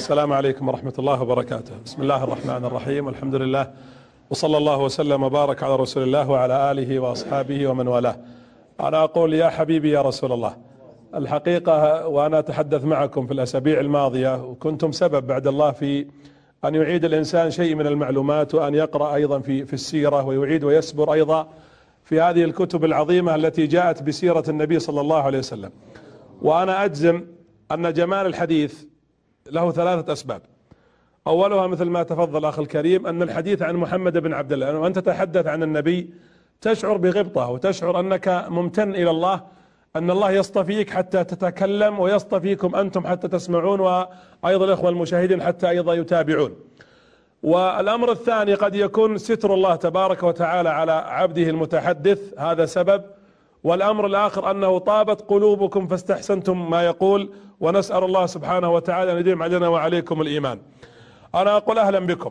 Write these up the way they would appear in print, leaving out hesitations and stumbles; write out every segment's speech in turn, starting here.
السلام عليكم ورحمة الله وبركاته. بسم الله الرحمن الرحيم، والحمد لله، وصلى الله وسلم وبارك على رسول الله وعلى آله وأصحابه ومن والاه. أنا أقول يا حبيبي يا رسول الله، الحقيقة وأنا أتحدث معكم في الأسابيع الماضية، وكنتم سبب بعد الله في أن يعيد الإنسان شيء من المعلومات، وأن يقرأ أيضا في السيرة، ويعيد ويسبر أيضا في هذه الكتب العظيمة التي جاءت بسيرة النبي صلى الله عليه وسلم. وأنا أجزم أن جمال الحديث له ثلاثة أسباب. أولها مثل ما تفضل أخي الكريم، أن الحديث عن محمد بن عبد الله، وأنت تتحدث عن النبي تشعر بغبطة، وتشعر أنك ممتن إلى الله أن الله يصطفيك حتى تتكلم، ويصطفيكم أنتم حتى تسمعون، وأيضا الأخوة المشاهدين حتى أيضا يتابعون. والأمر الثاني قد يكون ستر الله تبارك وتعالى على عبده المتحدث، هذا سبب. والأمر الآخر أنه طابت قلوبكم فاستحسنتم ما يقول، ونسأل الله سبحانه وتعالى أن يديم علينا وعليكم الإيمان. أنا أقول أهلا بكم،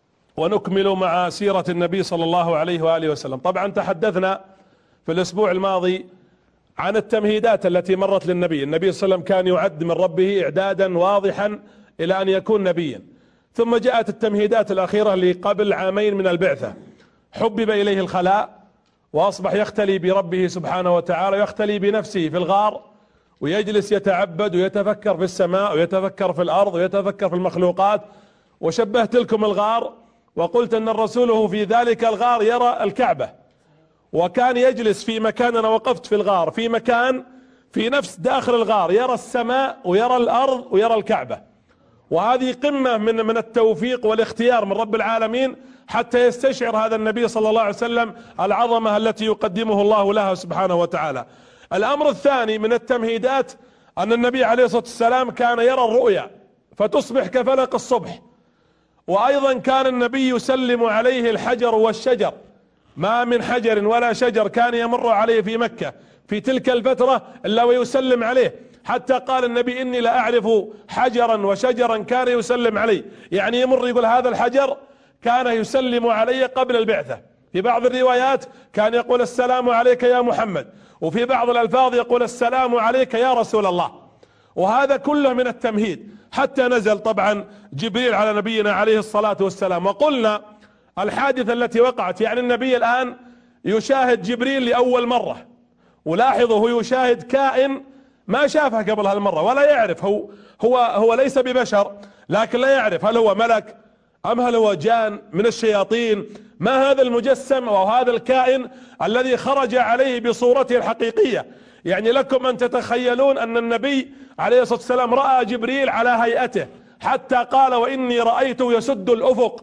ونكمل مع سيرة النبي صلى الله عليه وآله وسلم. طبعا تحدثنا في الأسبوع الماضي عن التمهيدات التي مرت للنبي. النبي صلى الله عليه وسلم كان يعد من ربه إعدادا واضحا إلى أن يكون نبيا، ثم جاءت التمهيدات الأخيرة اللي قبل عامين من البعثة. حبب إليه الخلاء، وأصبح يختلي بربه سبحانه وتعالى، يختلي بنفسه في الغار، ويجلس يتعبد ويتفكر في السماء، ويتفكر في الأرض، ويتفكر في المخلوقات. وشبهت لكم الغار وقلت أن الرسول في ذلك الغار يرى الكعبة، وكان يجلس في مكان، أنا وقفت في الغار في مكان في نفس داخل الغار، يرى السماء ويرى الأرض ويرى الكعبة. وهذه قمة من التوفيق والاختيار من رب العالمين، حتى يستشعر هذا النبي صلى الله عليه وسلم العظمة التي يقدمه الله لها سبحانه وتعالى. الأمر الثاني من التمهيدات أن النبي عليه الصلاة والسلام كان يرى الرؤيا فتصبح كفلق الصبح. وأيضا كان النبي يسلم عليه الحجر والشجر، ما من حجر ولا شجر كان يمر عليه في مكة في تلك الفترة إلا ويسلم عليه، حتى قال النبي إني لا أعرف حجرا وشجرا كان يسلم علي، يعني يمر يقول هذا الحجر كان يسلم علي قبل البعثة. في بعض الروايات كان يقول السلام عليك يا محمد، وفي بعض الألفاظ يقول السلام عليك يا رسول الله. وهذا كله من التمهيد، حتى نزل طبعا جبريل على نبينا عليه الصلاة والسلام. وقلنا الحادثة التي وقعت، يعني النبي الآن يشاهد جبريل لأول مرة، ولاحظوا هو يشاهد كائن ما شافه قبل هالمرة، ولا يعرف، هو ليس ببشر، لكن لا يعرف هل هو ملك أم هل هو جان من الشياطين، ما هذا المجسم أو هذا الكائن الذي خرج عليه بصورته الحقيقية. يعني لكم أن تتخيلون أن النبي عليه الصلاة والسلام رأى جبريل على هيئته، حتى قال وإني رأيته يسد الأفق.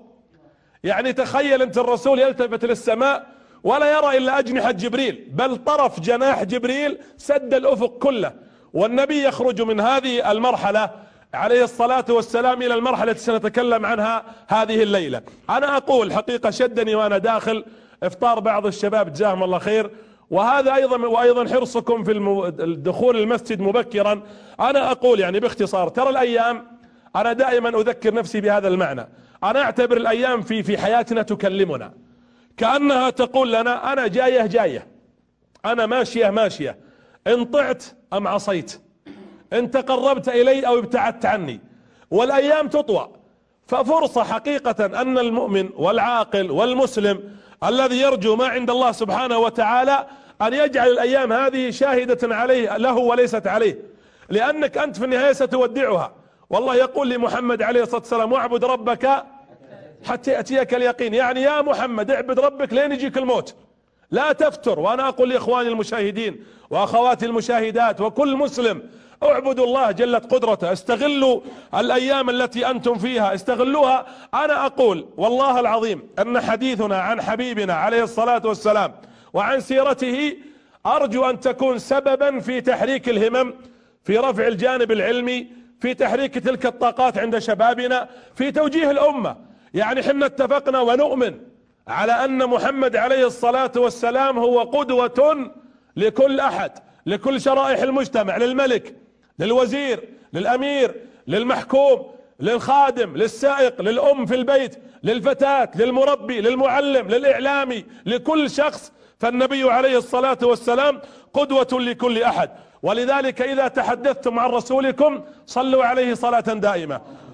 يعني تخيل أنت الرسول يلتفت للسماء ولا يرى إلا أجنحة جبريل، بل طرف جناح جبريل سد الأفق كله. والنبي يخرج من هذه المرحلة عليه الصلاة والسلام إلى المرحلة التي سنتكلم عنها هذه الليلة. أنا أقول حقيقة شدني وأنا داخل إفطار بعض الشباب جزاهم الله خير، وهذا أيضا حرصكم في الدخول المسجد مبكرا. أنا أقول يعني باختصار، ترى الأيام، أنا دائما أذكر نفسي بهذا المعنى، أنا أعتبر الأيام في حياتنا تكلمنا، كأنها تقول لنا أنا جاية، أنا ماشية، إن طعت أم عصيت، إن تقربت إلي أو ابتعدت عني. والأيام تطوى، ففرصة حقيقة أن المؤمن والعاقل والمسلم الذي يرجو ما عند الله سبحانه وتعالى أن يجعل الأيام هذه شاهدة عليه له وليست عليه، لأنك أنت في النهاية ستودعها. والله يقول لمحمد عليه الصلاة والسلام واعبد ربك حتى يأتيك اليقين، يعني يا محمد اعبد ربك لين يجيك الموت، لا تفتر. وأنا أقول لإخواني المشاهدين وأخواتي المشاهدات وكل مسلم، اعبدوا الله جلت قدرته، استغلوا الأيام التي أنتم فيها، استغلوها. أنا أقول والله العظيم أن حديثنا عن حبيبنا عليه الصلاة والسلام وعن سيرته أرجو أن تكون سببا في تحريك الهمم، في رفع الجانب العلمي، في تحريك تلك الطاقات عند شبابنا، في توجيه الأمة. يعني حنا اتفقنا ونؤمن على أن محمد عليه الصلاة والسلام هو قدوة لكل أحد، لكل شرائح المجتمع، للملك، للوزير، للأمير، للمحكوم، للخادم، للسائق، للأم في البيت، للفتاة، للمربي، للمعلم، للإعلامي، لكل شخص. فالنبي عليه الصلاة والسلام قدوة لكل أحد. ولذلك إذا تحدثتم عن رسولكم صلوا عليه صلاة دائمة.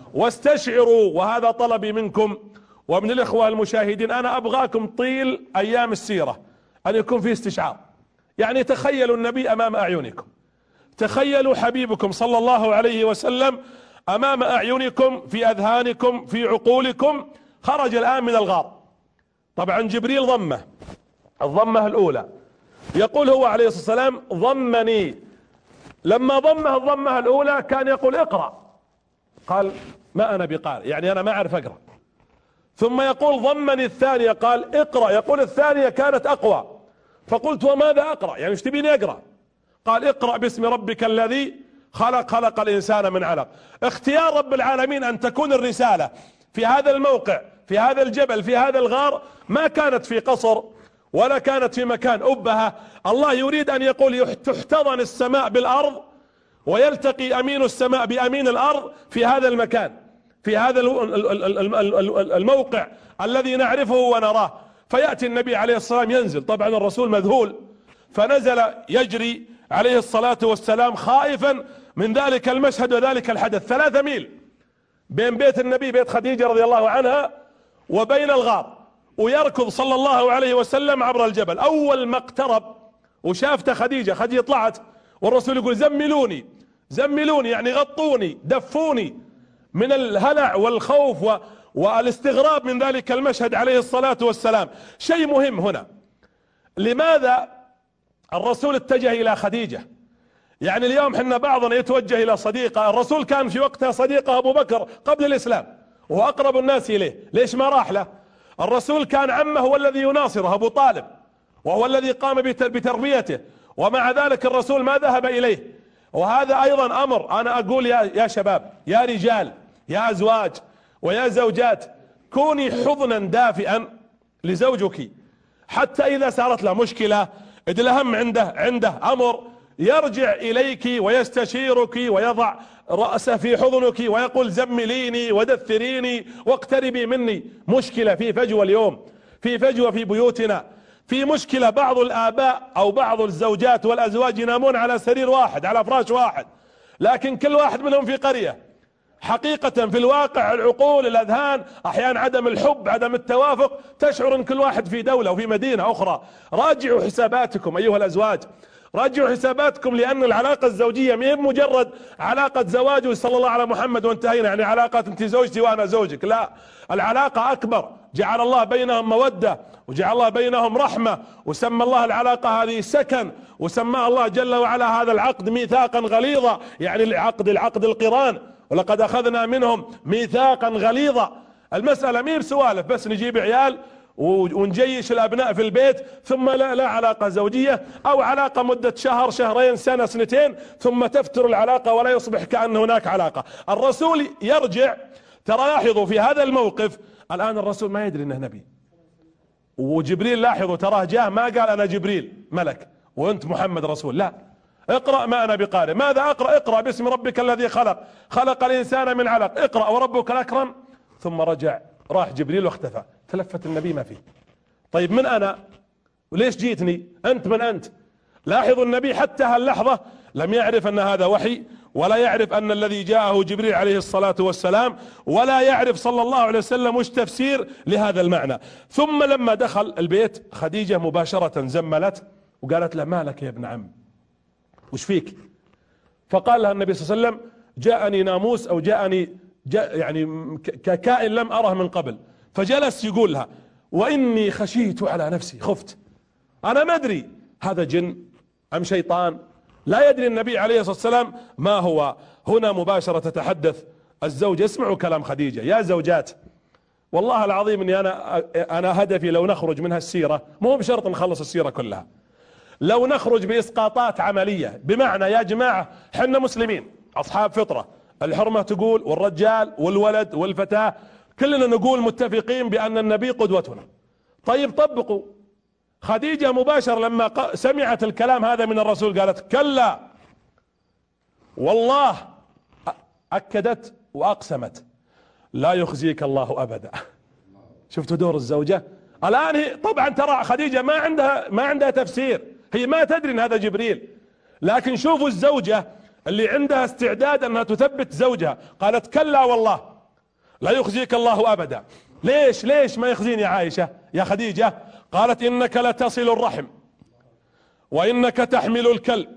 واستشعروا، وهذا طلبي منكم ومن الإخوة المشاهدين، أنا أبغاكم طيل أيام السيرة أن يكون في استشعار. يعني تخيلوا النبي أمام أعينكم، تخيلوا حبيبكم صلى الله عليه وسلم أمام أعينكم، في أذهانكم، في عقولكم. خرج الآن من الغار، طبعا جبريل ضمه الضمة الأولى، يقول هو عليه الصلاة والسلام ضمني. لما ضمه الضمة الأولى كان يقول اقرأ، قال ما أنا بقارئ، يعني أنا ما أعرف أقرأ. ثم يقول ضمني الثانية، قال اقرأ، يقول الثانية كانت أقوى. فقلت وماذا أقرأ، يعني ايش تبيني أقرأ؟ قال اقرأ باسم ربك الذي خلق، خلق الإنسان من علق. اختيار رب العالمين أن تكون الرسالة في هذا الموقع، في هذا الجبل، في هذا الغار، ما كانت في قصر ولا كانت في مكان أبهة. الله يريد أن يقول تحتضن السماء بالأرض ويلتقي أمين السماء بأمين الأرض في هذا المكان، في هذا الموقع الذي نعرفه ونراه. فيأتي النبي عليه الصلاة والسلام ينزل، طبعا الرسول مذهول، فنزل يجري عليه الصلاة والسلام خائفا من ذلك المشهد وذلك الحدث. 3 ميل بين بيت النبي، بيت خديجة رضي الله عنها، وبين الغار، ويركض صلى الله عليه وسلم عبر الجبل. أول ما اقترب وشافته خديجة طلعت، والرسول يقول زملوني زملوني، يعني غطوني دفوني، من الهلع والخوف والاستغراب من ذلك المشهد عليه الصلاة والسلام. شيء مهم هنا، لماذا الرسول اتجه إلى خديجة؟ يعني اليوم حنا بعضنا يتوجه إلى صديقه، الرسول كان في وقتها صديقه أبو بكر قبل الإسلام وهو أقرب الناس إليه، ليش ما راح له؟ الرسول كان عمه هو الذي يناصره أبو طالب، وهو الذي قام بتربيته، ومع ذلك الرسول ما ذهب إليه. وهذا أيضا أمر أنا أقول يا شباب، يا رجال، يا أزواج ويا زوجات، كوني حضنا دافئا لزوجك، حتى إذا صارت له مشكلة، الهم عنده أمر، يرجع إليك ويستشيرك ويضع رأسه في حضنك ويقول زمليني ودثريني واقتربي مني. مشكلة، في فجوة اليوم، في فجوة في بيوتنا، في مشكلة. بعض الآباء أو بعض الزوجات والأزواج ينامون على سرير واحد، على فراش واحد، لكن كل واحد منهم في قرية. حقيقة في الواقع العقول، الأذهان، أحيانا عدم الحب، عدم التوافق، تشعر أن كل واحد في دولة وفي مدينة أخرى. راجعوا حساباتكم أيها الأزواج، راجعوا حساباتكم، لأن العلاقة الزوجية ما هي مجرد علاقة زواج صلى الله على محمد وانتهينا، يعني علاقة أنت زوجتي وأنا زوجك، لا، العلاقة أكبر. جعل الله بينهم مودة، وجعل الله بينهم رحمة، وسمى الله العلاقة هذه سكن، وسمى الله جل وعلا هذا العقد ميثاقا غليظا، يعني العقد القران، ولقد أخذنا منهم ميثاقا غليظا. المسألة مي بسوالف بس نجيب عيال ونجيش الأبناء في البيت، ثم لا علاقة زوجية، أو علاقة مدة شهر، شهرين، سنة، سنتين، ثم تفتر العلاقة ولا يصبح كأن هناك علاقة. الرسول يرجع. ترى لاحظوا في هذا الموقف، الآن الرسول ما يدري أنه نبي، وجبريل لاحظوا تراه جاء ما قال أنا جبريل ملك وأنت محمد رسول، لا، اقرأ ما أنا بقارئ. ماذا أقرأ؟ اقرأ باسم ربك الذي خلق، خلق الإنسان من علق، اقرأ وربك الأكرم. ثم رجع، راح جبريل واختفى، تلفت النبي ما فيه. طيب من أنا؟ وليش جيتني؟ أنت من أنت؟ لاحظوا النبي حتى هاللحظة لم يعرف أن هذا وحي، ولا يعرف أن الذي جاءه جبريل عليه الصلاة والسلام، ولا يعرف صلى الله عليه وسلم وش تفسير لهذا المعنى. ثم لما دخل البيت خديجة مباشرة زملت وقالت له ما لك يا ابن عم، وش فيك؟ فقال لها النبي صلى الله عليه وسلم جاءني ناموس، أو جاءني يعني ككائن لم أره من قبل. فجلس يقول لها وإني خشيت على نفسي، خفت، أنا ما أدري هذا جن أم شيطان، لا يدري النبي عليه الصلاة والسلام ما هو. هنا مباشرة تتحدث الزوجة. اسمعوا كلام خديجة يا زوجات، والله العظيم اني انا هدفي لو نخرج من هالسيرة، مو بشرط نخلص السيرة كلها، لو نخرج بإسقاطات عملية، بمعنى يا جماعة حنا مسلمين أصحاب فطرة، الحرمة تقول، والرجال والولد والفتاة كلنا نقول متفقين بأن النبي قدوتنا. طيب طبقوا. خديجة مباشرة لما سمعت الكلام هذا من الرسول قالت كلا والله، أكدت وأقسمت لا يخزيك الله أبدا. شفتوا دور الزوجة الآن؟ هي طبعا ترى خديجة ما عندها تفسير، هي ما تدري ان هذا جبريل، لكن شوفوا الزوجة اللي عندها استعداد انها تثبت زوجها، قالت كلا والله لا يخزيك الله أبدا. ليش ما يخزيني يا عائشة يا خديجة؟ قالت إنك لتصل الرحم، وإنك تحمل الكلب،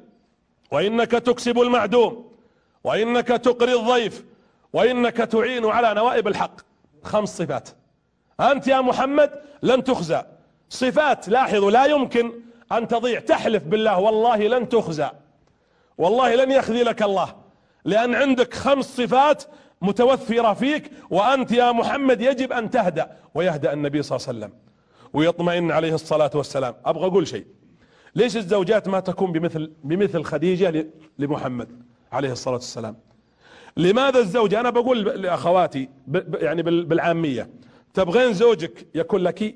وإنك تكسب المعدوم، وإنك تقري الضيف، وإنك تعين على نوائب الحق. 5 صفات. أنت يا محمد لن تخزى. صفات، لاحظوا، لا يمكن أن تضيع. تحلف بالله والله لن تخزى، والله لن يخذلك الله، لأن عندك 5 صفات متوفرة فيك، وأنت يا محمد يجب أن تهدأ ويهدأ النبي صلى الله عليه وسلم ويطمئن عليه الصلاة والسلام. أبغى أقول شيء، ليش الزوجات ما تكون بمثل خديجة لمحمد عليه الصلاة والسلام؟ لماذا الزوجة، أنا بقول لأخواتي يعني بالعامية، تبغين زوجك يكون لك،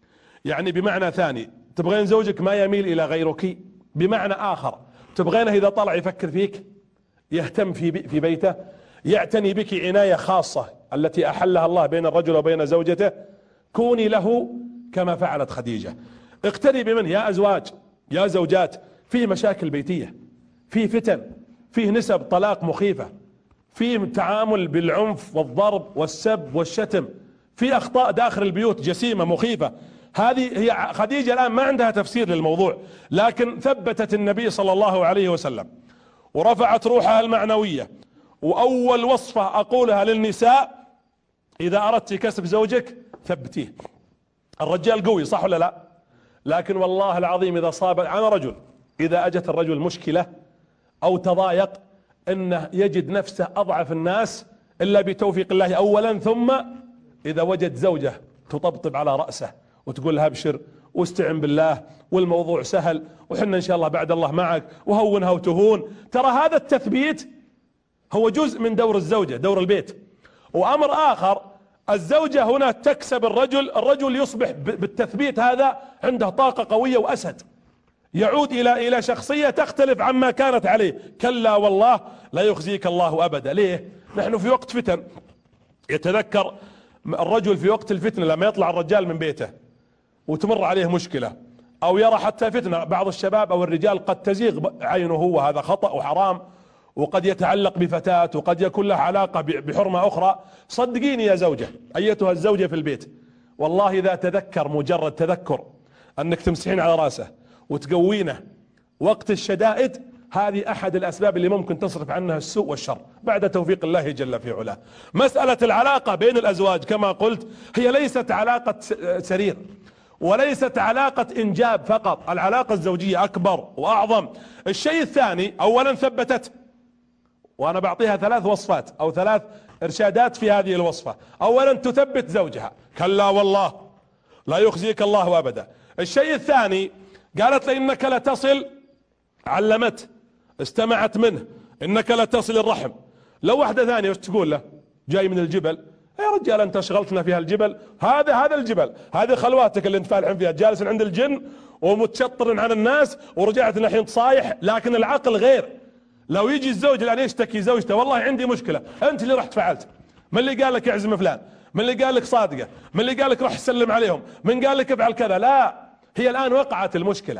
يعني بمعنى ثاني تبغين زوجك ما يميل إلى غيرك، بمعنى آخر تبغينه إذا طلع يفكر فيك، يهتم في بيته، يعتني بك عناية خاصة التي أحلها الله بين الرجل وبين زوجته. كوني له كما فعلت خديجة. اقتربي منه يا أزواج يا زوجات. فيه مشاكل بيتية، فيه فتن، فيه نسب طلاق مخيفة، فيه تعامل بالعنف والضرب والسب والشتم، في أخطاء داخل البيوت جسيمة مخيفة. هذه هي خديجة الآن ما عندها تفسير للموضوع، لكن ثبتت النبي صلى الله عليه وسلم ورفعت روحها المعنوية. وأول وصفة أقولها للنساء: إذا أردت كسب زوجك ثبتيه. الرجال قوي صح ولا لا؟ لكن والله العظيم إذا صاب، أنا رجل، إذا أجت الرجل مشكلة أو تضايق إنه يجد نفسه أضعف الناس إلا بتوفيق الله أولا، ثم إذا وجد زوجة تطبطب على رأسه وتقول له ابشر واستعن بالله والموضوع سهل وحنا إن شاء الله بعد الله معك وهونها وتهون. ترى هذا التثبيت هو جزء من دور الزوجة، دور البيت. وأمر آخر، الزوجة هنا تكسب الرجل يصبح بالتثبيت هذا عنده طاقة قوية وأسد، يعود إلى شخصية تختلف عما كانت عليه. كلا والله لا يخزيك الله أبدا. ليه؟ نحن في وقت فتن. يتذكر الرجل في وقت الفتنة لما يطلع الرجال من بيته وتمر عليه مشكلة أو يرى حتى فتنة، بعض الشباب أو الرجال قد تزيغ عينه، وهذا خطأ وحرام، وقد يتعلق بفتاة وقد يكون له علاقة بحرمة أخرى. صدقيني يا زوجة أيتها الزوجة في البيت، والله إذا تذكر مجرد تذكر أنك تمسحين على رأسه وتقوينه وقت الشدائد، هذه أحد الأسباب اللي ممكن تصرف عنها السوء والشر بعد توفيق الله جل في علاه. مسألة العلاقة بين الأزواج كما قلت هي ليست علاقة سرير وليست علاقة إنجاب فقط، العلاقة الزوجية أكبر وأعظم. الشيء الثاني، أولا ثبتت، وأنا بعطيها 3 وصفات أو 3 إرشادات في هذه الوصفة. أولا تثبت زوجها، كلا والله لا يخزيك الله أبدا. الشيء الثاني قالت له إنك لتصل، علمت، استمعت منه، إنك لتصل الرحم. لو واحدة ثانية وش تقول له؟ جاي من الجبل، يا رجال أنت شغلتنا في هالجبل، هذا الجبل، هذه خلواتك اللي انت فالحين فيها، جالس عند الجن ومتشطر عن الناس ورجعت الحين تصايح. لكن العقل غير. لو يجي الزوج الآن يشتكي زوجته، والله عندي مشكلة، أنت اللي رحت فعلت، من اللي قال لك اعزم فلان، من اللي قال لك صادقة، من اللي قال لك روح سلم عليهم، من قال لك افعل كذا. لا، هي الآن وقعت المشكلة.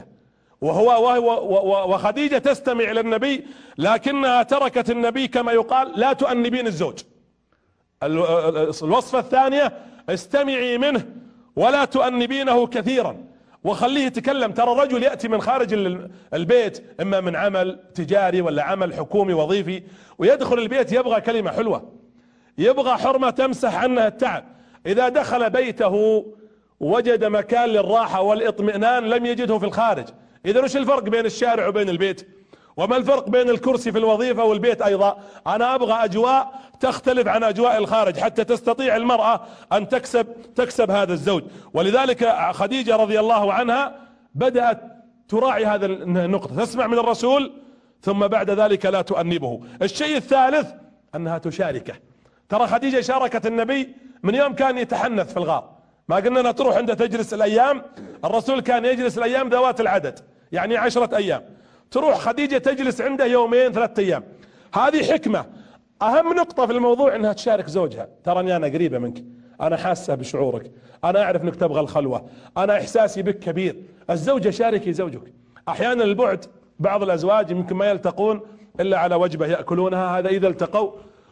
وخديجة تستمع إلى النبي، لكنها تركت النبي كما يقال لا تؤنبين الزوج. الوصفة الثانية: استمعي منه ولا تؤنبينه كثيرا وخليه يتكلم. ترى الرجل يأتي من خارج البيت، إما من عمل تجاري ولا عمل حكومي وظيفي، ويدخل البيت يبغى كلمة حلوة، يبغى حرمة تمسح عنها التعب. إذا دخل بيته وجد مكان للراحة والاطمئنان لم يجده في الخارج. إذا وش الفرق بين الشارع وبين البيت؟ وما الفرق بين الكرسي في الوظيفة والبيت أيضا؟ أنا أبغى أجواء تختلف عن أجواء الخارج حتى تستطيع المرأة أن تكسب هذا الزوج. ولذلك خديجة رضي الله عنها بدأت تراعي هذا النقطة، تسمع من الرسول ثم بعد ذلك لا تؤنبه. الشيء الثالث أنها تشاركه. ترى خديجة شاركت النبي من يوم كان يتحنث في الغار، ما قلنا أنها تروح عنده تجلس الأيام، الرسول كان يجلس الأيام ذوات العدد يعني 10 أيام، تروح خديجة تجلس عنده 2 3 أيام. هذه حكمة. أهم نقطة في الموضوع أنها تشارك زوجها. ترى أنا قريبة منك، أنا حاسة بشعورك، أنا أعرف أنك تبغى الخلوة، أنا إحساسي بك كبير. الزوجة شاركي زوجك. أحيانا البعد، بعض الأزواج يمكن ما يلتقون إلا على وجبة يأكلونها، هذا إذا التقوا،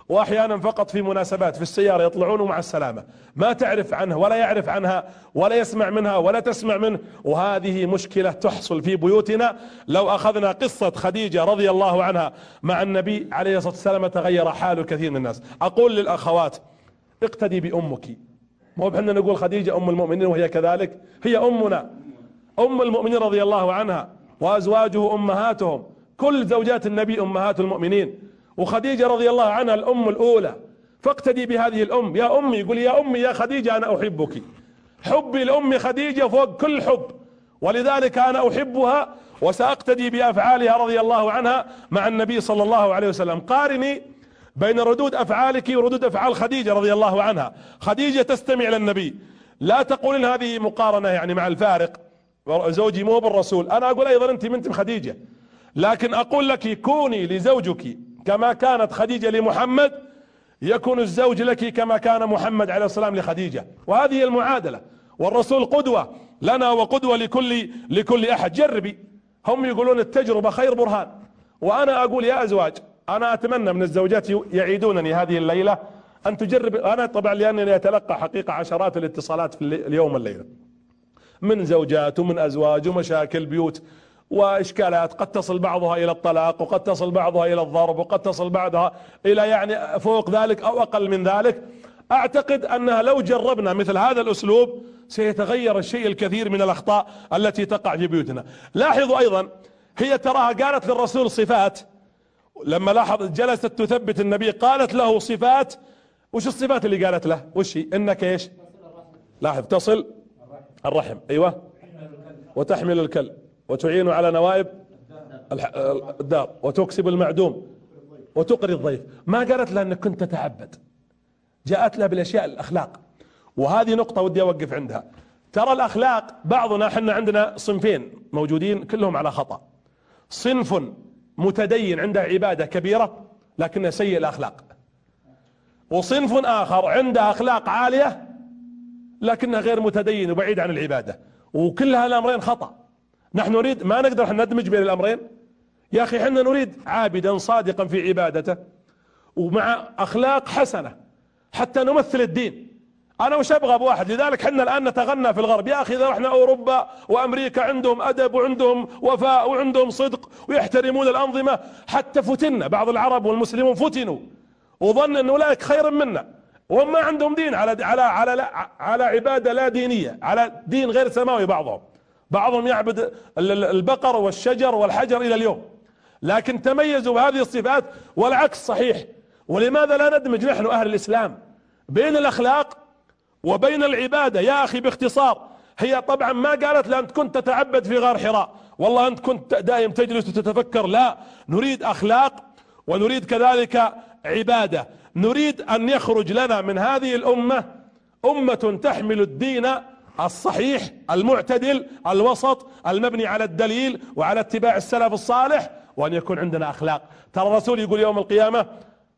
واحيانا فقط في مناسبات في السيارة يطلعون مع السلامة، ما تعرف عنها ولا يعرف عنها ولا يسمع منها ولا تسمع منه. وهذه مشكلة تحصل في بيوتنا. لو اخذنا قصة خديجة رضي الله عنها مع النبي عليه الصلاة والسلام تغير حال كثير من الناس. اقول للاخوات اقتدي بامك، مو بحنا نقول خديجة ام المؤمنين وهي كذلك، هي امنا ام المؤمنين رضي الله عنها، وازواجه امهاتهم، كل زوجات النبي امهات المؤمنين، وخديجة رضي الله عنها الام الاولى، فاقتدي بهذه الام. يا امي، يقول يا امي يا خديجة انا احبك، حبي لام خديجة فوق كل حب، ولذلك انا احبها وساقتدي بافعالها رضي الله عنها مع النبي صلى الله عليه وسلم. قارني بين ردود افعالك وردود افعال خديجة رضي الله عنها. خديجة تستمع للنبي، لا تقولين هذه مقارنة يعني مع الفارق، زوجي مو بالرسول، انا اقول ايضا انت من خديجة، لكن اقول لك كوني لزوجك كما كانت خديجة لمحمد، يكون الزوج لك كما كان محمد عليه السلام لخديجة. وهذه المعادلة، والرسول قدوة لنا وقدوة لكل احد. جربي، هم يقولون التجربة خير برهان، وانا اقول يا ازواج، انا اتمنى من الزوجات يعيدونني هذه الليلة ان تجرب. انا طبعا لانني اتلقى حقيقة عشرات الاتصالات في اليوم والليلة من زوجات ومن ازواج ومشاكل بيوت واشكالات، قد تصل بعضها الى الطلاق، وقد تصل بعضها الى الضرب، وقد تصل بعضها الى يعني فوق ذلك او اقل من ذلك. اعتقد انها لو جربنا مثل هذا الاسلوب سيتغير الشيء الكثير من الاخطاء التي تقع في بيوتنا. لاحظوا ايضا، هي تراها قالت للرسول صفات، لما لاحظ جلست تثبت النبي قالت له صفات. وش الصفات اللي قالت له؟ وش هي؟ انك ايش؟ لاحظ، تصل الرحم، ايوه، وتحمل الكل، وتعين على نوائب الدار، وتكسب المعدوم، وتقري الضيف. ما قالت لها انك كنت تتعبد، جاءت لها بالاشياء الاخلاق. وهذه نقطة ودي اوقف عندها. ترى الاخلاق، بعضنا احنا عندنا صنفين موجودين كلهم على خطأ. صنف متدين عنده عبادة كبيرة لكنه سيء الاخلاق، وصنف اخر عنده اخلاق عالية لكنه غير متدين وبعيد عن العبادة، وكل هالامرين خطأ. نحن نريد، ما نقدر ندمج بين الامرين يا اخي. احنا نريد عابدا صادقا في عبادته ومع اخلاق حسنة حتى نمثل الدين. انا وش ابغى بواحد؟ لذلك احنا الان نتغنى في الغرب. يا اخي اذا رحنا اوروبا وامريكا عندهم ادب وعندهم وفاء وعندهم صدق ويحترمون الانظمة، حتى فتنا بعض العرب والمسلمون فتنوا وظن ان اولئك خير منا، وهم ما عندهم دين، على عبادة لا دينية، على دين غير سماوي. بعضهم يعبد البقر والشجر والحجر الى اليوم، لكن تميزوا بهذه الصفات، والعكس صحيح. ولماذا لا ندمج نحن اهل الاسلام بين الاخلاق وبين العبادة؟ يا اخي باختصار، هي طبعا ما قالت لا انت كنت تتعبد في غار حراء، والله انت كنت دائم تجلس وتتفكر. لا، نريد اخلاق ونريد كذلك عبادة. نريد ان يخرج لنا من هذه الامة امة تحمل الدين الصحيح المعتدل الوسط المبني على الدليل وعلى اتباع السلف الصالح، وان يكون عندنا اخلاق. ترى الرسول يقول يوم القيامة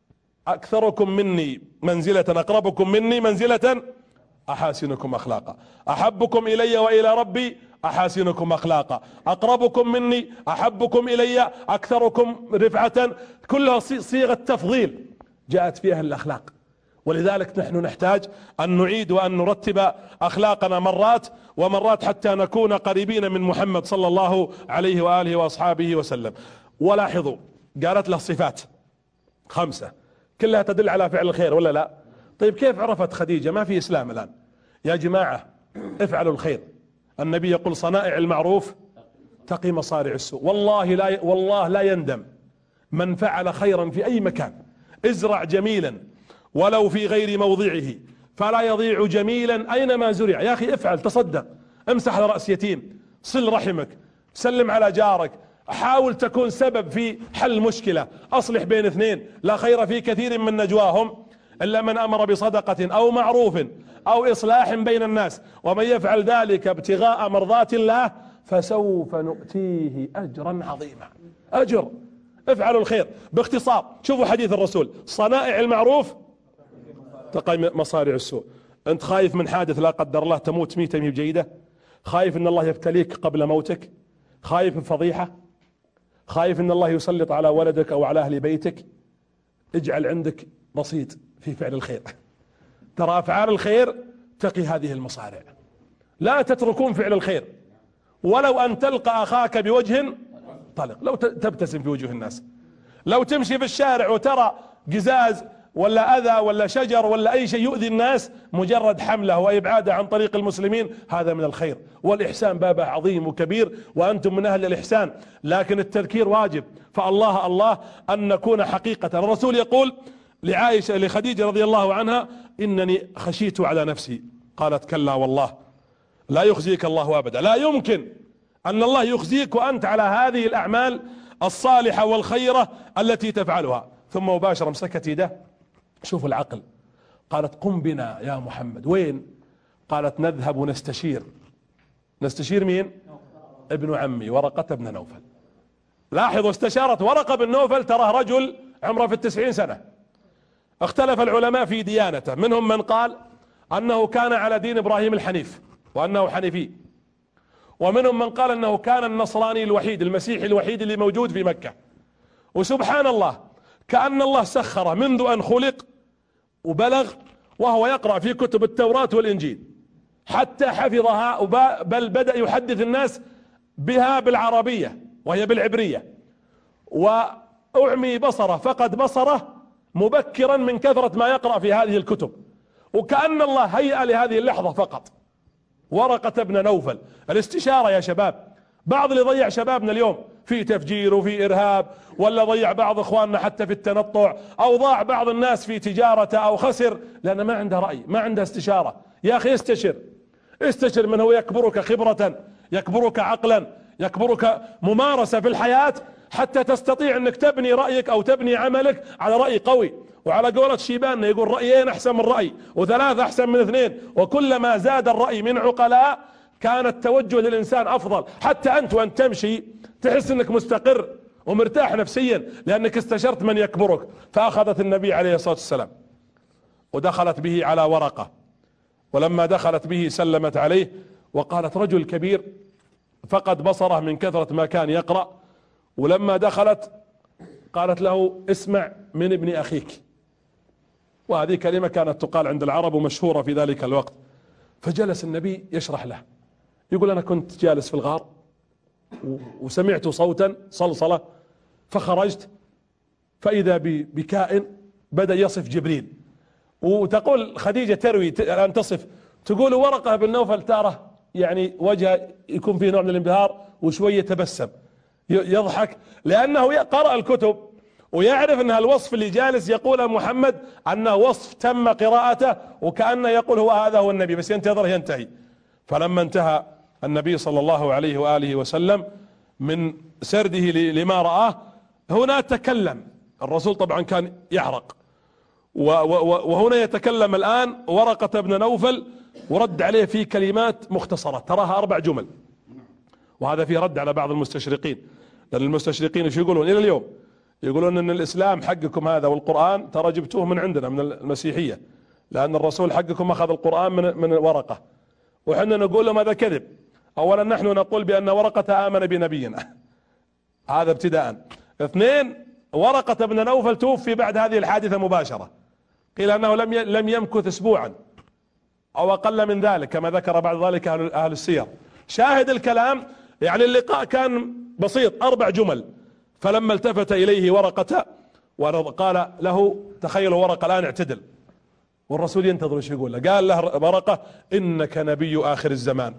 اكثركم مني منزلة اقربكم مني منزلة احاسنكم اخلاقا، احبكم الي والى ربي احاسنكم اخلاقا، اقربكم مني احبكم الي اكثركم رفعة. كلها صيغة تفضيل جاءت فيها الاخلاق. ولذلك نحن نحتاج ان نعيد وان نرتب اخلاقنا مرات ومرات حتى نكون قريبين من محمد صلى الله عليه واله واصحابه وسلم. ولاحظوا، قالت له صفات 5 كلها تدل على فعل الخير ولا لا؟ طيب كيف عرفت خديجة؟ ما في اسلام الان يا جماعة، افعلوا الخير. النبي يقول صنائع المعروف تقي مصارع السوء. والله لا يندم من فعل خيرا في اي مكان. ازرع جميلا ولو في غير موضعه فلا يضيع جميلا اينما زرع. يا اخي افعل، تصدق، امسح على رأس يتيم، صل رحمك، سلم على جارك، حاول تكون سبب في حل مشكلة، اصلح بين اثنين. لا خير في كثير من نجواهم الا من امر بصدقة او معروف او اصلاح بين الناس، ومن يفعل ذلك ابتغاء مرضات الله فسوف نؤتيه اجرا عظيما. اجر، افعلوا الخير. باختصار شوفوا حديث الرسول، صنائع المعروف تقي مصارع السوء. انت خايف من حادث لا قدر الله تموت ميتة مي جيدة؟ خايف ان الله يبتليك قبل موتك؟ خايف من فضيحة؟ خايف ان الله يسلط على ولدك او على اهل بيتك؟ اجعل عندك رصيد في فعل الخير. ترى أفعال الخير تقي هذه المصارع. لا تتركون فعل الخير، ولو أن تلقى أخاك بوجه طلق، لو تبتسم في وجوه الناس، لو تمشي في الشارع وترى قزاز ولا أذى ولا شجر ولا أي شيء يؤذي الناس، مجرد حمله وإبعاده عن طريق المسلمين، هذا من الخير. والإحسان بابه عظيم وكبير، وأنتم من أهل الإحسان، لكن التذكير واجب. فالله الله أن نكون حقيقة. الرسول يقول لعائشة لخديجة رضي الله عنها: إنني خشيت على نفسي. قالت: كلا والله لا يخزيك الله أبدا. لا يمكن أن الله يخزيك وأنت على هذه الأعمال الصالحة والخيرة التي تفعلها. ثم مباشرة مسكت يده، شوفوا العقل، قالت: قم بنا يا محمد. وين؟ قالت: نذهب ونستشير. نستشير مين؟ ابن عمي ورقة بن نوفل. لاحظوا، استشارت ورقة بن نوفل، تراه رجل عمره في 90 سنة. اختلف العلماء في ديانته، منهم من قال أنه كان على دين إبراهيم الحنيف وأنه حنيفي، ومنهم من قال أنه كان النصراني الوحيد المسيحي الوحيد اللي موجود في مكة. وسبحان الله، كأن الله سخره منذ أن خلق وبلغ وهو يقرأ في كتب التوراة والإنجيل حتى حفظها، بل بدأ يحدث الناس بها بالعربية وهي بالعبرية. وأعمي بصره، فقد بصره مبكرا من كثرة ما يقرأ في هذه الكتب. وكأن الله هيأ لهذه اللحظة فقط. ورقة بن نوفل، الاستشارة يا شباب. بعض اللي ضيع شبابنا اليوم في تفجير وفي إرهاب، ولا ضيع بعض إخواننا حتى في التنطع، أو ضاع بعض الناس في تجارته أو خسر لأنه ما عنده رأي، ما عنده استشارة. يا أخي استشر من هو يكبرك خبرة، يكبرك عقلا، يكبرك ممارسة في الحياة، حتى تستطيع أنك تبني رأيك أو تبني عملك على رأي قوي. وعلى قولة شيبان يقول: رأيين أحسن من رأي، وثلاثة أحسن من اثنين. وكلما زاد الرأي من عقلاء كان التوجه للإنسان أفضل. حتى أنت وأنت تمشي تحس أنك مستقر ومرتاح نفسيا، لأنك استشرت من يكبرك. فأخذت النبي عليه الصلاة والسلام ودخلت به على ورقة، ولما دخلت به سلمت عليه وقالت: رجل كبير فقد بصره من كثرة ما كان يقرأ. ولما دخلت قالت له: اسمع من ابن أخيك. وهذه كلمة كانت تقال عند العرب ومشهورة في ذلك الوقت. فجلس النبي يشرح له، يقول: أنا كنت جالس في الغار وسمعت صوتا صلصلة، فخرجت فإذا بكائن بدأ يصف جبريل. وتقول خديجة تروي الآن تصف، تقول: ورقة بن نوفل تاره يعني وجهه يكون فيه نوع من الانبهار وشوية تبسم يضحك، لأنه قرأ الكتب ويعرف أن الوصف اللي جالس يقوله محمد أنه وصف تم قراءته، وكأنه يقول هذا هو النبي، بس ينتظره ينتهي. فلما انتهى النبي صلى الله عليه وآله وسلم من سرده لما رآه، هنا تكلم الرسول، طبعا كان يعرق، وهنا يتكلم الآن ورقة بن نوفل، ورد عليه في كلمات مختصرة تراها 4 جمل. وهذا فيه رد على بعض المستشرقين، لأن المستشرقين ايش يقولون إلى اليوم؟ يقولون أن الإسلام حقكم هذا والقرآن ترى جبتوه من عندنا من المسيحية، لأن الرسول حقكم أخذ القرآن من ورقة، وحنا نقول لهم هذا كذب. أولا نحن نقول بأن ورقة آمن بنبينا، هذا ابتداء. 2، ورقة بن نوفل توفي بعد هذه الحادثة مباشرة، قيل أنه لم يمكث أسبوعا أو أقل من ذلك كما ذكر بعد ذلك أهل السير. شاهد الكلام يعني اللقاء كان بسيط، 4 جمل. فلما التفت إليه ورقة وقال له: تخيلوا ورقة الآن اعتدل، والرسول ينتظر ايش يقول له. قال له ورقة: إنك نبي آخر الزمان،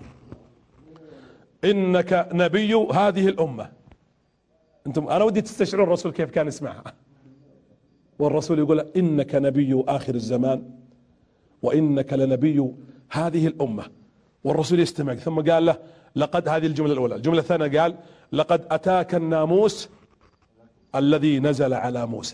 إنك نبي هذه الأمة. أنا ودي تستشعرون الرسول كيف كان يسمعها، والرسول يقول: إنك نبي آخر الزمان وإنك لنبي هذه الأمة. والرسول يستمع، ثم قال له: لقد، هذه الجملة الأولى. الجملة الثانية قال: لقد أتاك الناموس الذي نزل على موسى.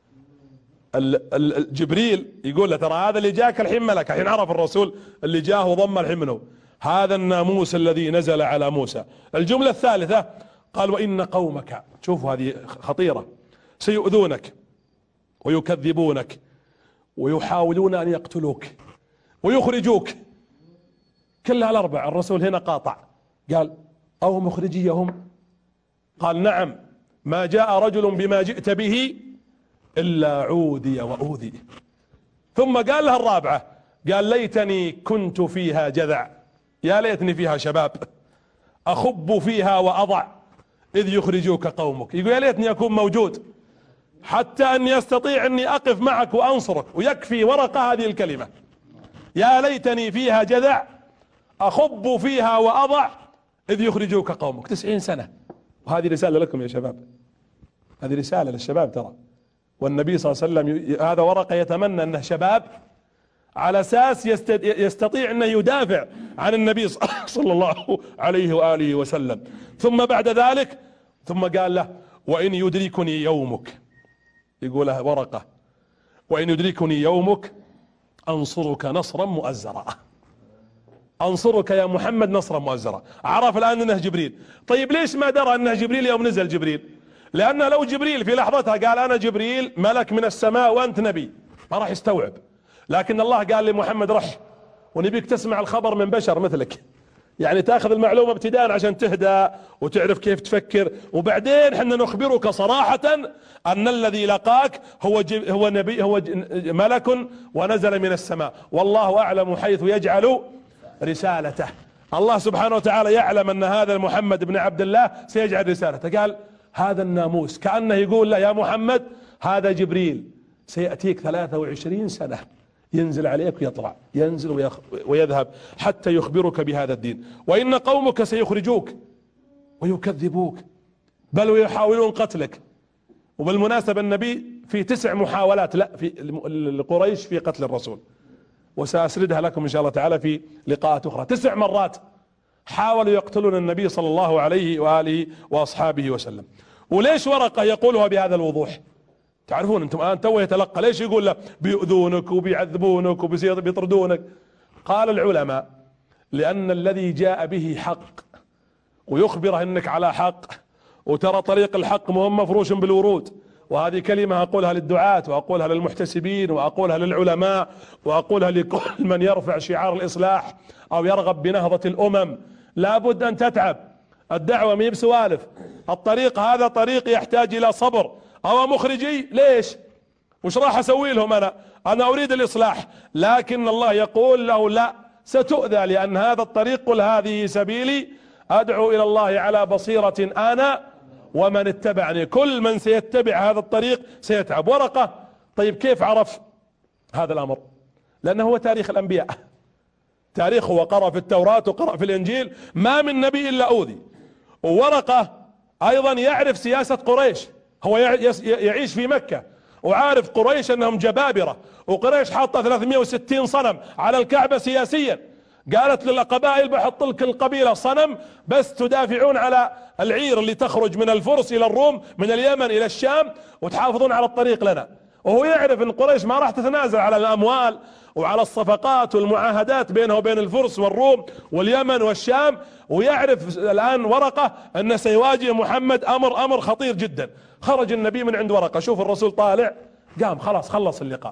جبريل يقول له: ترى هذا اللي جاك الحين ملك. الحين عرف الرسول اللي جاه وضم الحين منه، هذا الناموس الذي نزل على موسى. الجملة الثالثة قال: وإن قومك، شوفوا هذه خطيرة، سيؤذونك ويكذبونك ويحاولون أن يقتلوك ويخرجوك. كلها ال4. الرسول هنا قاطع، قال: أو مخرجيهم؟ قال: نعم، ما جاء رجل بما جئت به إلا عودي وأوذي. ثم قال لها الرابعة، قال ليتني كنت فيها جذع، يا ليتني فيها شباب أخب فيها وأضع إذ يخرجوك قومك. يقول يا ليتني أكون موجود حتى أني أستطيع أني أقف معك وأنصرك. ويكفي ورقة هذه الكلمة، يا ليتني فيها جذع أخب فيها وأضع إذ يخرجوك قومك. 90 سنة. وهذه رسالة لكم يا شباب، هذه رسالة للشباب ترى. والنبي صلى الله عليه وسلم هذا ورقة يتمنى أنه شباب على أساس يستطيع أنه يدافع عن النبي صلى الله عليه وآله وسلم. ثم بعد ذلك ثم قال له وإن يدركني يومك، يقول له ورقة، وإن يدركني يومك أنصرك نصرا مؤزرا. أنصرك يا محمد نصرا مؤزرا. عرف الآن أنه جبريل. طيب ليش ما درى أنه جبريل يوم نزل جبريل؟ لأنه لو جبريل في لحظتها قال أنا جبريل ملك من السماء وأنت نبي، ما راح يستوعب. لكن الله قال لمحمد رح، ونبيك تسمع الخبر من بشر مثلك، يعني تاخذ المعلومة ابتداء عشان تهدى وتعرف كيف تفكر، وبعدين حنا نخبرك صراحة أن الذي لقاك هو نبي، هو ملك ونزل من السماء، والله أعلم حيث يجعل رسالته. الله سبحانه وتعالى يعلم أن هذا محمد بن عبد الله سيجعل رسالته. قال هذا الناموس كأنه يقول له يا محمد هذا جبريل سيأتيك 23 سنة ينزل عليك ويطلع، ينزل ويذهب حتى يخبرك بهذا الدين. وإن قومك سيخرجوك ويكذبوك بل ويحاولون قتلك. وبالمناسبة النبي في 9 محاولات في لقريش في قتل الرسول، وسأسردها لكم إن شاء الله تعالى في لقاءات أخرى. 9 مرات حاولوا يقتلون النبي صلى الله عليه وآله وأصحابه وسلم. وليش ورقة يقولها بهذا الوضوح؟ تعرفون انتم الان توه يتلقى ليش يقول له بيؤذونك وبيعذبونك وبيطردونك؟ قال العلماء لأن الذي جاء به حق ويخبره انك على حق، وترى طريق الحق مهم مفروش بالورود. وهذه كلمة أقولها للدعاة وأقولها للمحتسبين وأقولها للعلماء وأقولها لكل من يرفع شعار الإصلاح أو يرغب بنهضة الأمم. لابد أن تتعب. الدعوة ما هي بسوالف. الطريق هذا طريق يحتاج إلى صبر. أو مخرجي ليش؟ وش راح أسوي لهم أنا أريد الإصلاح، لكن الله يقول له لا ستؤذى لأن هذا الطريق، قل هذه سبيلي أدعو إلى الله على بصيرة أنا ومن اتبعني. كل من سيتبع هذا الطريق سيتعب. ورقة طيب كيف عرف هذا الأمر؟ لأنه هو تاريخ الأنبياء، تاريخه، وقرأ في التوراة وقرأ في الإنجيل ما من نبي إلا أوذي. وورقة أيضا يعرف سياسة قريش، هو يعيش في مكة وعارف قريش أنهم جبابرة، وقريش حاطة 360 صنم على الكعبة سياسيا. قالت للقبائل بحط لك القبيلة صنم بس تدافعون على العير اللي تخرج من الفرس إلى الروم، من اليمن إلى الشام، وتحافظون على الطريق لنا. وهو يعرف أن قريش ما راح تتنازل على الأموال وعلى الصفقات والمعاهدات بينه وبين الفرس والروم واليمن والشام. ويعرف الآن ورقة أنه سيواجه محمد أمر خطير جدا. خرج النبي من عند ورقة، شوف الرسول طالع قام خلاص خلص اللقاء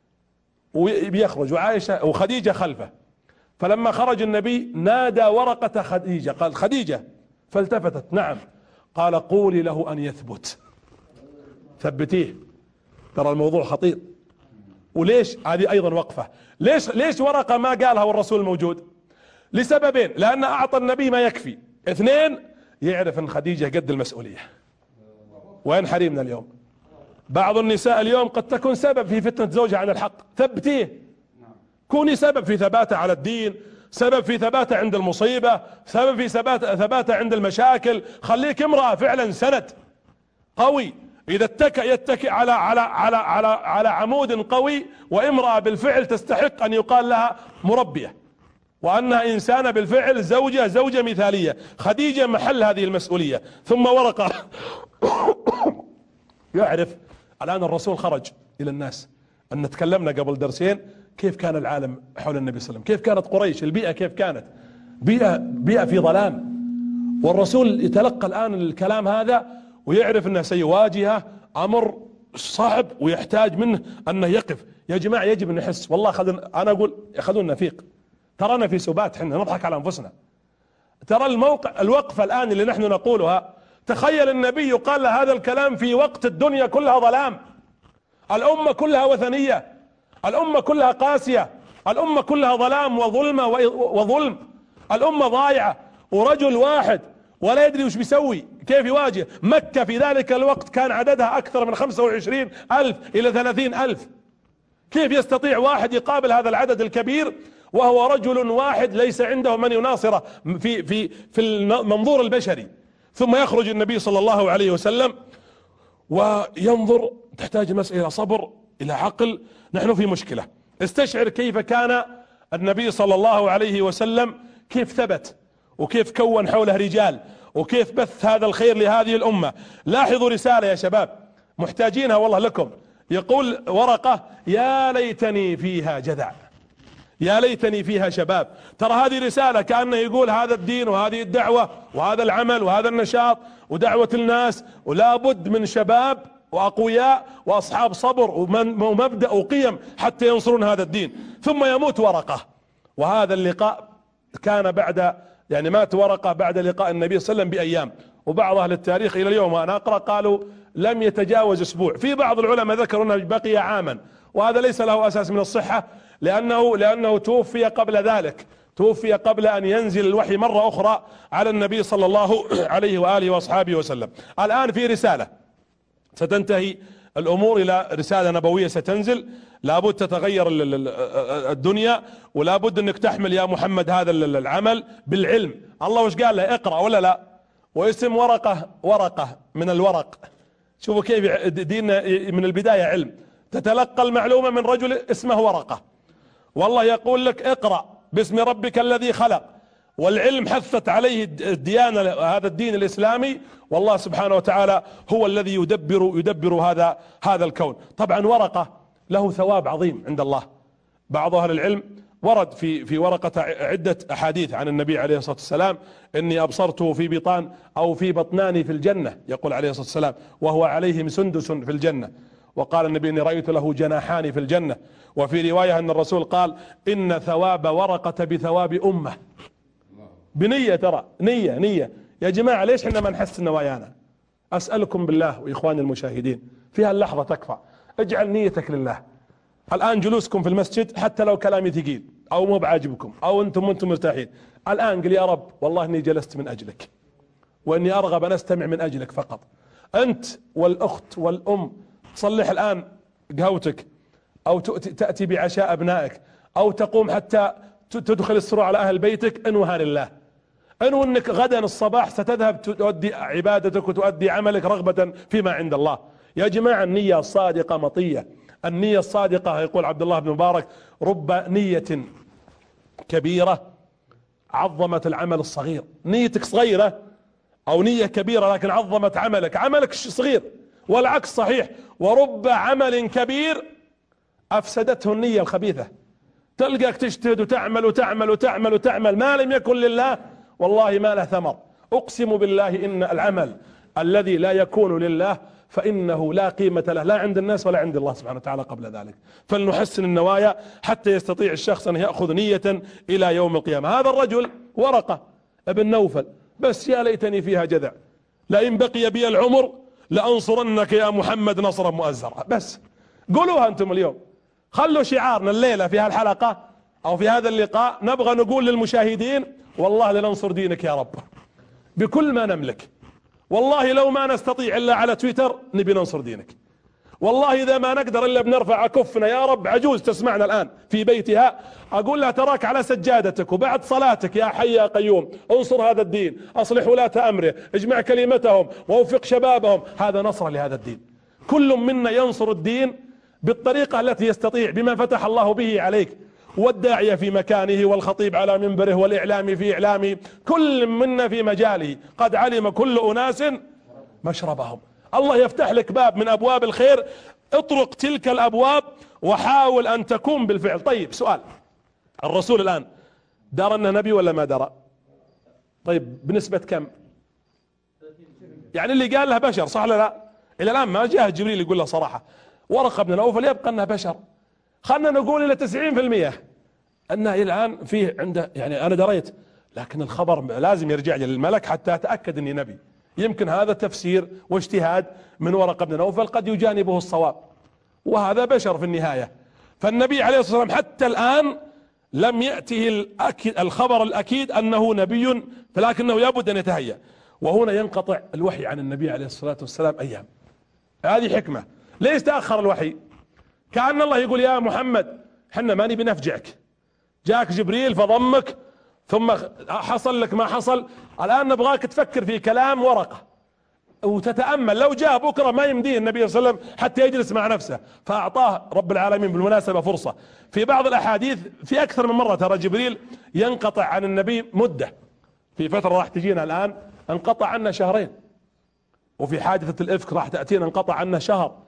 وبيخرج، وعائشة وخديجة خلفه. فلما خرج النبي نادى ورقة خديجة، قال خديجة، فالتفتت نعم. قال قولي له أن يثبت، ثبتيه، ترى الموضوع خطير. وليش هذه أيضا وقفة؟ ليش ورقة ما قالها والرسول موجود؟ لسببين: لأن أعطى النبي ما يكفي، 2 يعرف أن خديجة قد المسؤولية. وين حريمنا اليوم؟ بعض النساء اليوم قد تكون سبب في فتنة زوجها عن الحق، ثبتيه، كوني سبب في ثباته على الدين، سبب في ثباته عند المصيبة، سبب في ثباته عند المشاكل. خليك امرأة فعلا سند قوي، إذا يتكئ على عمود قوي، وامرأة بالفعل تستحق أن يقال لها مربية، وأنها إنسانة بالفعل، زوجة مثالية. خديجة محل هذه المسؤولية. ثم ورقة يعرف الآن الرسول خرج إلى الناس. أن تكلمنا قبل درسين كيف كان العالم حول النبي صلى الله عليه وسلم، كيف كانت قريش، البيئة كيف كانت، بيئة في ظلام. والرسول يتلقى الآن الكلام هذا ويعرف أنه سيواجه أمر صعب ويحتاج منه أنه يقف. يا جماعة يجب أن نحس، والله أنا أقول خذونا نفيق، ترانا في سبات، حنا نضحك على أنفسنا. ترى الوقفة الآن اللي نحن نقولها، تخيل النبي يقال له هذا الكلام في وقت الدنيا كلها ظلام. الأمة كلها وثنية، الأمة كلها قاسية، الأمة كلها ظلام وظلمة وظلم، الأمة ضايعة، ورجل واحد ولا يدري وش بيسوي، كيف يواجه. مكة في ذلك الوقت كان عددها أكثر من 25,000 إلى 30,000. كيف يستطيع واحد يقابل هذا العدد الكبير وهو رجل واحد ليس عنده من يناصره في المنظور البشري؟ ثم يخرج النبي صلى الله عليه وسلم وينظر. تحتاج المسألة إلى صبر، إلى عقل. نحن في مشكلة. استشعر كيف كان النبي صلى الله عليه وسلم، كيف ثبت وكيف كون حوله رجال وكيف بث هذا الخير لهذه الأمة. لاحظوا رسالة يا شباب محتاجينها والله لكم. يقول ورقة: يا ليتني فيها جذع، يا ليتني فيها شباب. ترى هذه رسالة، كأنه يقول هذا الدين وهذه الدعوة وهذا العمل وهذا النشاط ودعوة الناس، ولا بد من شباب وأقوياء وأصحاب صبر ومبدأ وقيم حتى ينصرون هذا الدين. ثم يموت ورقة. وهذا اللقاء كان بعد، يعني مات ورقة بعد لقاء النبي صلى الله عليه وسلم بأيام. وبعض أهل التاريخ إلى اليوم وأنا أقرأ قالوا لم يتجاوز أسبوع. في بعض العلماء ذكروا أنه بقي عاما، وهذا ليس له أساس من الصحة، لأنه توفي قبل ذلك، توفي قبل أن ينزل الوحي مرة أخرى على النبي صلى الله عليه وآله وأصحابه وسلم. الآن في رسالة ستنتهي الأمور إلى رسالة نبوية ستنزل. لابد تتغير الدنيا، ولابد أنك تحمل يا محمد هذا العمل بالعلم. الله وش قال له؟ اقرأ ولا لا؟ واسم ورقة، ورقة من الورق. شوفوا كيف ديننا من البداية علم. تتلقى المعلومة من رجل اسمه ورقة، والله يقول لك اقرأ باسم ربك الذي خلق، والعلم حثت عليه الديانة، هذا الدين الإسلامي، والله سبحانه وتعالى هو الذي يدبر هذا الكون. طبعا ورقة له ثواب عظيم عند الله. بعض أهل العلم ورد في ورقة عدة أحاديث عن النبي عليه الصلاة والسلام: إني أبصرته في بطان أو في بطنان في الجنة، يقول عليه الصلاة والسلام، وهو عليهم سندس في الجنة. وقال النبي: إني رأيت له جناحان في الجنة. وفي رواية أن الرسول قال: إن ثواب ورقة بثواب أمة. بنية، ترى نية يا جماعة. ليش احنا ما نحسن نوايانا؟ أسألكم بالله وإخواني المشاهدين، في هاللحظة تكفى اجعل نيتك لله. الآن جلوسكم في المسجد، حتى لو كلامي ثقيل أو مو بعاجبكم أو أنتم مرتاحين، الآن قل: يا رب والله إني جلست من أجلك، وإني أرغب أن أستمع من أجلك فقط. أنت والأخت والأم تصلح الآن قهوتك، أو تأتي بعشاء أبنائك، أو تقوم حتى تدخل السرور على أهل بيتك، انوها لله. انو أنك غدا الصباح ستذهب تؤدي عبادتك وتؤدي عملك رغبة فيما عند الله. يا جماعة النية الصادقة مطية. النية الصادقة، يقول عبد الله بن مبارك: رب نية كبيرة عظمت العمل الصغير. نيتك صغيرة أو نية كبيرة لكن عظمت عملك صغير، والعكس صحيح. ورب عمل كبير أفسدته النية الخبيثة. تلقاك تجتهد وتعمل وتعمل وتعمل وتعمل، ما لم يكن لله والله ما له ثمر. أقسم بالله إن العمل الذي لا يكون لله فإنه لا قيمة له، لا عند الناس ولا عند الله سبحانه وتعالى قبل ذلك. فلنحسن النوايا حتى يستطيع الشخص أن يأخذ نية إلى يوم القيامة. هذا الرجل ورقة ابن نوفل، بس يا ليتني فيها جذع، لئن بقي بي العمر لأنصرنك يا محمد نصرا مؤزرا. بس قولوها أنتم اليوم، خلوا شعارنا الليلة في هالحلقة أو في هذا اللقاء، نبغى نقول للمشاهدين: والله لننصر دينك يا رب بكل ما نملك. والله لو ما نستطيع إلا على تويتر نبي ننصر دينك. والله إذا ما نقدر إلا بنرفع كفنا. يا رب عجوز تسمعنا الآن في بيتها، أقول لها: تراك على سجادتك وبعد صلاتك يا حي يا قيوم انصر هذا الدين، أصلح ولاة أمره، اجمع كلمتهم ووفق شبابهم. هذا نصر لهذا الدين. كل منا ينصر الدين بالطريقة التي يستطيع، بما فتح الله به عليك، والداعية في مكانه، والخطيب على منبره، والإعلامي في إعلامه، كل منا في مجاله. قد علم كل أناس مشربهم. الله يفتح لك باب من أبواب الخير، اطرق تلك الأبواب وحاول أن تكون بالفعل. طيب سؤال: الرسول الآن درى أنه نبي ولا ما درى؟ طيب بنسبة كم؟ يعني اللي قال له بشر، صح ولا لا؟ إلى الآن ما جاء جبريل يقول له صراحة. ورقة بن نوفل يبقى أنه بشر. خلنا نقول إلى 90% أنه الآن فيه عنده، يعني أنا دريت، لكن الخبر لازم يرجع لي للملك حتى أتأكد أني نبي. يمكن هذا تفسير واجتهاد من ورقة بن نوفل قد يجانبه الصواب، وهذا بشر في النهاية. فالنبي عليه الصلاة والسلام حتى الآن لم يأته الخبر الأكيد أنه نبي، فلكنه لابد أن يتهيأ. وهنا ينقطع الوحي عن النبي عليه الصلاة والسلام أيام. هذه حكمة. ليش تأخر الوحي؟ كأن الله يقول يا محمد حنا ما نبي نفجعك، جاك جبريل فضمك ثم حصل لك ما حصل، الآن نبغاك تفكر في كلام ورقة وتتأمل. لو جاء بكرة ما يمديه النبي صلى الله عليه وسلم حتى يجلس مع نفسه، فأعطاه رب العالمين بالمناسبة فرصة. في بعض الأحاديث في أكثر من مرة ترى جبريل ينقطع عن النبي مدة، في فترة راح تجينا الآن انقطع عنا شهرين، وفي حادثة الإفك راح تأتينا انقطع عنا شهر.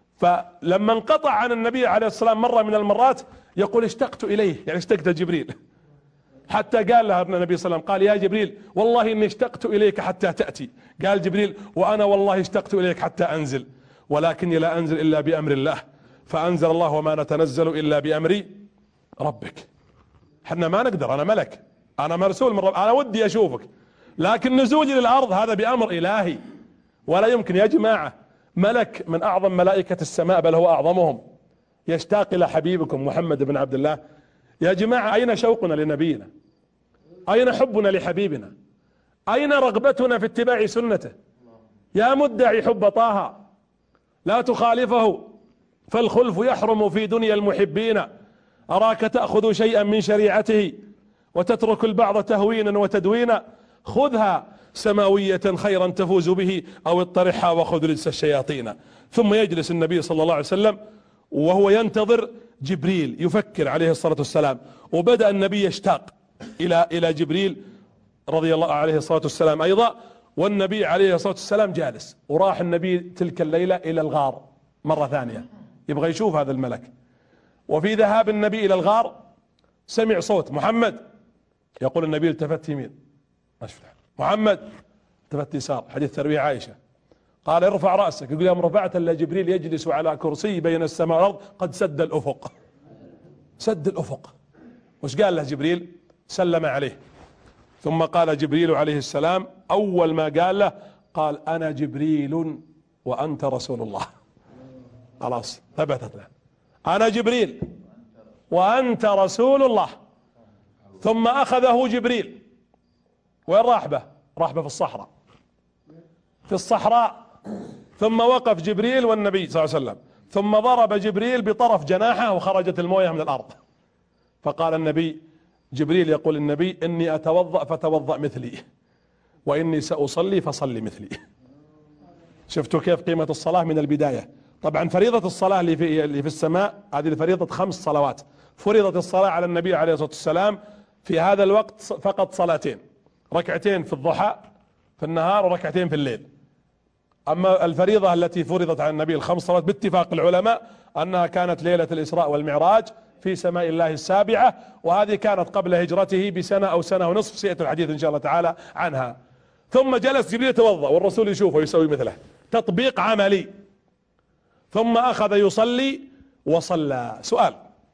فلما انقطع عن النبي عليه الصلاة والسلام مرة من المرات يقول اشتقت إليه، يعني اشتقت جبريل، حتى قال له النبي صلى الله عليه وسلم قال يا جبريل والله إني اشتقت إليك حتى تأتي. قال جبريل وأنا والله اشتقت إليك حتى أنزل، ولكني لا أنزل إلا بأمر الله. فأنزل الله وما نتنزل إلا بأمر ربك. حنا ما نقدر، أنا ملك، أنا مرسول من رب، أنا ودي أشوفك، لكن نزولي للأرض هذا بأمر إلهي. ولا يمكن يا جماعة ملك من أعظم ملائكة السماء بل هو أعظمهم يشتاق إلى حبيبكم محمد بن عبد الله. يا جماعة أين شوقنا لنبينا؟ أين حبنا لحبيبنا؟ أين رغبتنا في اتباع سنته؟ يا مدعي حب طه لا تخالفه، فالخلف يحرم في دنيا المحبين. أراك تأخذ شيئا من شريعته وتترك البعض تهوينا وتدوينا. خذها سماوية خيرا تفوز به، أو اطرحها وخذ رجس الشياطين. ثم يجلس النبي صلى الله عليه وسلم وهو ينتظر جبريل يفكر عليه الصلاة والسلام. وبدأ النبي يشتاق إلى جبريل رضي الله عليه الصلاة والسلام أيضا. والنبي عليه الصلاة والسلام جالس، وراح النبي تلك الليلة إلى الغار مرة ثانية يبغى يشوف هذا الملك. وفي ذهاب النبي إلى الغار سمع صوت محمد، يقول النبي التفت يمين ما شفت محمد، التفت يسار، حديث ترويه عائشة، قال ارفع رأسك، يقول يوم رفعت الا جبريل يجلس على كرسي بين السماء والأرض قد سد الأفق. سد الأفق. وش قال له جبريل؟ سلم عليه. ثم قال جبريل عليه السلام أول ما قال له قال أنا جبريل وأنت رسول الله. خلاص ثبتت له أنا جبريل وأنت رسول الله. ثم أخذه جبريل، وين راح به؟ راح به في الصحراء، في الصحراء. ثم وقف جبريل والنبي صلى الله عليه وسلم، ثم ضرب جبريل بطرف جناحه وخرجت المويه من الأرض. فقال النبي، جبريل يقول النبي إني أتوضأ فتوضأ مثلي، وإني سأصلي فصلي مثلي. شفتوا كيف قيمة الصلاة من البداية؟ طبعا فريضة الصلاة اللي في السماء هذه فريضة 5 صلوات. فرضت الصلاة على النبي عليه الصلاة والسلام في هذا الوقت فقط صلاتين، ركعتين في الضحى في النهار وركعتين في الليل. أما الفريضة التي فرضت على النبي ال5 صلوات باتفاق العلماء أنها كانت ليلة الإسراء والمعراج في سماء الله السابعة، وهذه كانت قبل هجرته بسنة أو سنة ونصف، سيأتي الحديث إن شاء الله تعالى عنها. ثم جلس جبريل يتوضأ والرسول يشوفه ويسوي مثله، تطبيق عملي. ثم أخذ يصلي وصلى. سؤال: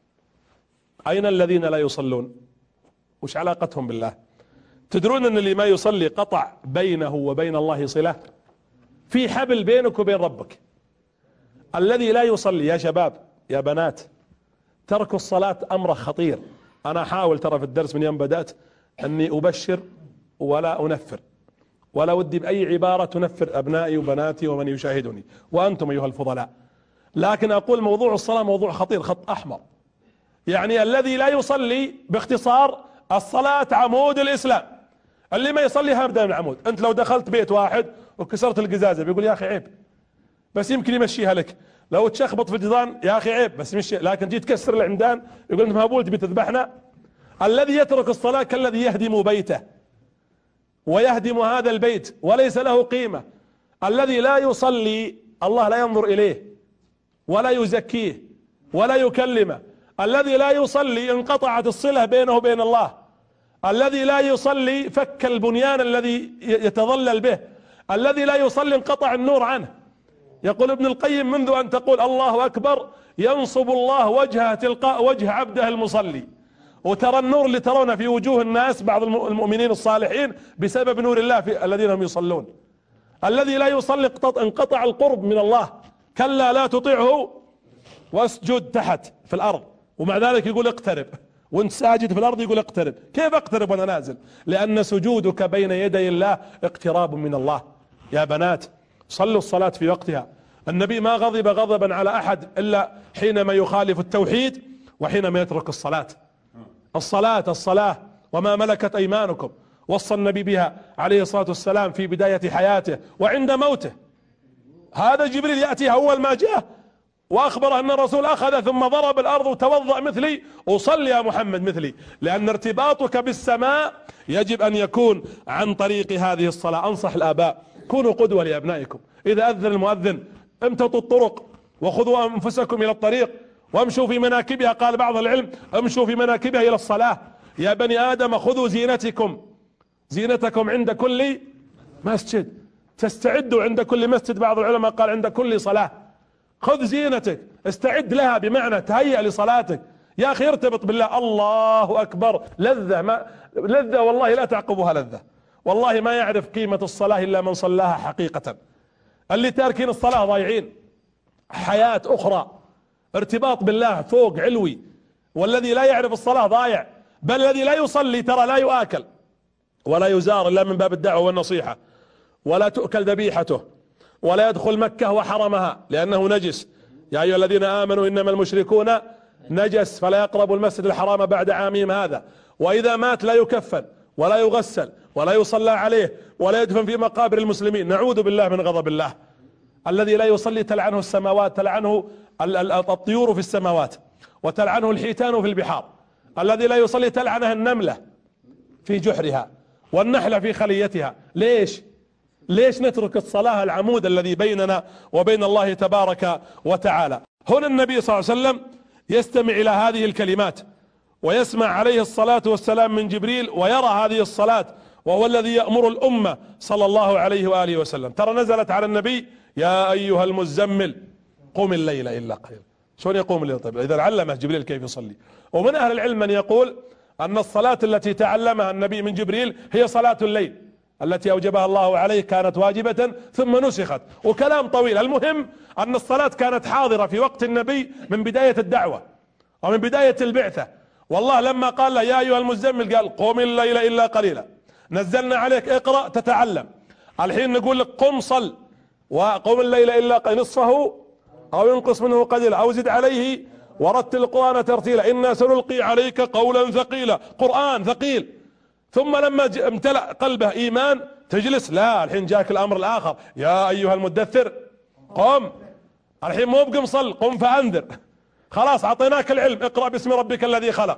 أين الذين لا يصلون؟ وش علاقتهم بالله؟ تدرون أن اللي ما يصلي قطع بينه وبين الله صلة، في حبل بينك وبين ربك. الذي لا يصلي يا شباب يا بنات، ترك الصلاة أمر خطير. أنا أحاول ترى في الدرس من يوم بدأت أني أبشر ولا أنفر، ولا ودي بأي عبارة تنفر أبنائي وبناتي ومن يشاهدني وأنتم أيها الفضلاء، لكن أقول موضوع الصلاة موضوع خطير، خط أحمر. يعني الذي لا يصلي باختصار، الصلاة عمود الإسلام. اللي ما يصلي هبدأ من العمود. أنت لو دخلت بيت واحد وكسرت القزازة بيقول يا أخي عيب، بس يمكن يمشيها لك. لو تشخبط في الجدران يا أخي عيب بس يمشي، لكن جيت تكسر العمدان يقول أنت مهبول تبي تذبحنا. الذي يترك الصلاة كالذي يهدم بيته ويهدم هذا البيت وليس له قيمة. الذي لا يصلي الله لا ينظر إليه ولا يزكيه ولا يكلمه. الذي لا يصلي انقطعت الصلة بينه وبين الله. الذي لا يصلي فك البنيان الذي يتظلل به. الذي لا يصلي انقطع النور عنه. يقول ابن القيم: منذ أن تقول الله أكبر ينصب الله وجهه تلقاء وجه عبده المصلي. وترى النور اللي ترونه في وجوه الناس بعض المؤمنين الصالحين بسبب نور الله في الذين هم يصلون. الذي لا يصلي انقطع القرب من الله. كلا لا تطيعه واسجد تحت في الارض، ومع ذلك يقول اقترب، وانت ساجد في الارض يقول اقترب. كيف اقترب وانا نازل؟ لان سجودك بين يدي الله اقتراب من الله. يا بنات صلوا الصلاة في وقتها. النبي ما غضب غضبا على احد الا حينما يخالف التوحيد وحينما يترك الصلاة. الصلاة وما ملكت ايمانكم، وصى النبي بها عليه الصلاة والسلام في بداية حياته وعند موته. هذا جبريل يأتي اول ما جاء واخبر ان الرسول اخذ ثم ضرب الارض وتوضأ مثلي وصل يا محمد مثلي، لان ارتباطك بالسماء يجب ان يكون عن طريق هذه الصلاة. انصح الاباء كونوا قدوة لابنائكم. اذا اذن المؤذن امتطوا الطرق وخذوا انفسكم الى الطريق وامشوا في مناكبها. قال بعض العلم امشوا في مناكبها الى الصلاة. يا بني ادم خذوا زينتكم عند كل مسجد، تستعدوا عند كل مسجد. بعض العلماء قال عند كل صلاة. خذ زينتك، استعد لها، بمعنى تهيأ لصلاتك. يا اخي ارتبط بالله. الله اكبر لذة والله لا تعقبها لذة. والله ما يعرف قيمة الصلاة الا من صلاها حقيقة. اللي تاركين الصلاة ضايعين. حياة اخرى، ارتباط بالله فوق علوي. والذي لا يعرف الصلاة ضايع. بل الذي لا يصلي ترى لا يؤكل ولا يزار الا من باب الدعوة والنصيحة، ولا تؤكل ذبيحته، ولا يدخل مكة وحرمها لأنه نجس. يا أيها الذين آمنوا إنما المشركون نجس فلا يقربوا المسجد الحرام بعد عامهم هذا. وإذا مات لا يكفن ولا يغسل ولا يصلى عليه ولا يدفن في مقابر المسلمين. نعوذ بالله من غضب الله. الذي لا يصلي تلعنه السماوات، تلعنه الطيور في السماوات، وتلعنه الحيتان في البحار. الذي لا يصلي تلعنه النملة في جحرها والنحلة في خليتها. ليش نترك الصلاة العمود الذي بيننا وبين الله تبارك وتعالى؟ هنا النبي صلى الله عليه وسلم يستمع إلى هذه الكلمات ويسمع عليه الصلاة والسلام من جبريل ويرى هذه الصلاة، وهو الذي يأمر الأمة صلى الله عليه وآله وسلم. ترى نزلت على النبي يا أيها المزمل قم الليل إلا قليلا. شلون يقوم الليل؟ طيب إذا علمه جبريل كيف يصلي. ومن أهل العلم من يقول أن الصلاة التي تعلمها النبي من جبريل هي صلاة الليل التي أوجبها الله عليه، كانت واجبة ثم نسخت، وكلام طويل. المهم أن الصلاة كانت حاضرة في وقت النبي من بداية الدعوة ومن بداية البعثة. والله لما قال له يا أيها المزمل قال قم الليل إلا قليلا. نزلنا عليك اقرأ تتعلم. الحين نقول لك قم صل، وقم الليل إلا نصفه أو ينقص منه قليلا أو زد عليه ورتل القرآن ترتيلا إنا سنلقي عليك قولا ثقيلا. قرآن ثقيل. ثم لما امتلأ قلبه إيمان تجلس. لا، الحين جاك الأمر الآخر يا أيها المدثر قم. الحين مو بقم صل، قم فأنذر. خلاص أعطيناك العلم، اقرأ باسم ربك الذي خلق،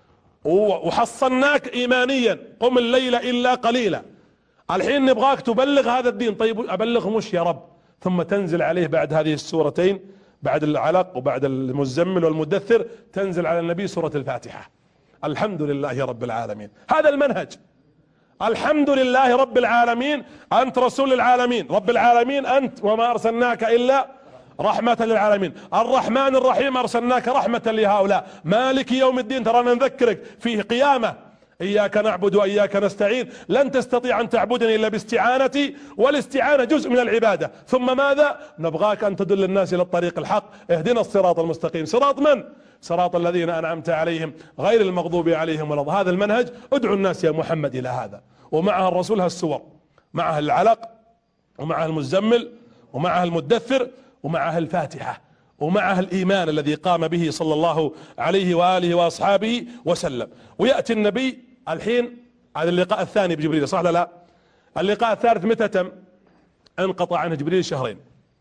وحصناك إيمانيا قم الليل إلا قليلا. الحين نبغاك تبلغ هذا الدين. طيب أبلغه مش يا رب؟ ثم تنزل عليه بعد هذه السورتين، بعد العلق وبعد المزمل والمدثر، تنزل على النبي سورة الفاتحة. الحمد لله رب العالمين. هذا المنهج. الحمد لله رب العالمين. أنت رسول العالمين، رب العالمين أنت، وما أرسلناك إلا رحمة للعالمين. الرحمن الرحيم أرسلناك رحمة لهؤلاء. مالك يوم الدين ترانا نذكرك فيه قيامة. إياك نعبد وإياك نستعين. لن تستطيع أن تعبدني إلا باستعانتي، والاستعانة جزء من العبادة. ثم ماذا؟ نبغاك أن تدل الناس إلى الطريق الحق. اهدنا الصراط المستقيم. صراط من؟ صراط الذين أنعمت عليهم غير المغضوب عليهم ولا الضالين. هذا المنهج. ادعو الناس يا محمد إلى هذا. ومعها الرسول هالسور، معها العلق ومعها المزمل ومعها المدثر ومعها الفاتحة ومعها الإيمان الذي قام به صلى الله عليه وآله وأصحابه وسلم. ويأتي النبي الحين. هذا اللقاء الثاني بجبريل، صح لا؟ اللقاء الثالث متى تم؟ انقطع عنه جبريل شهرين.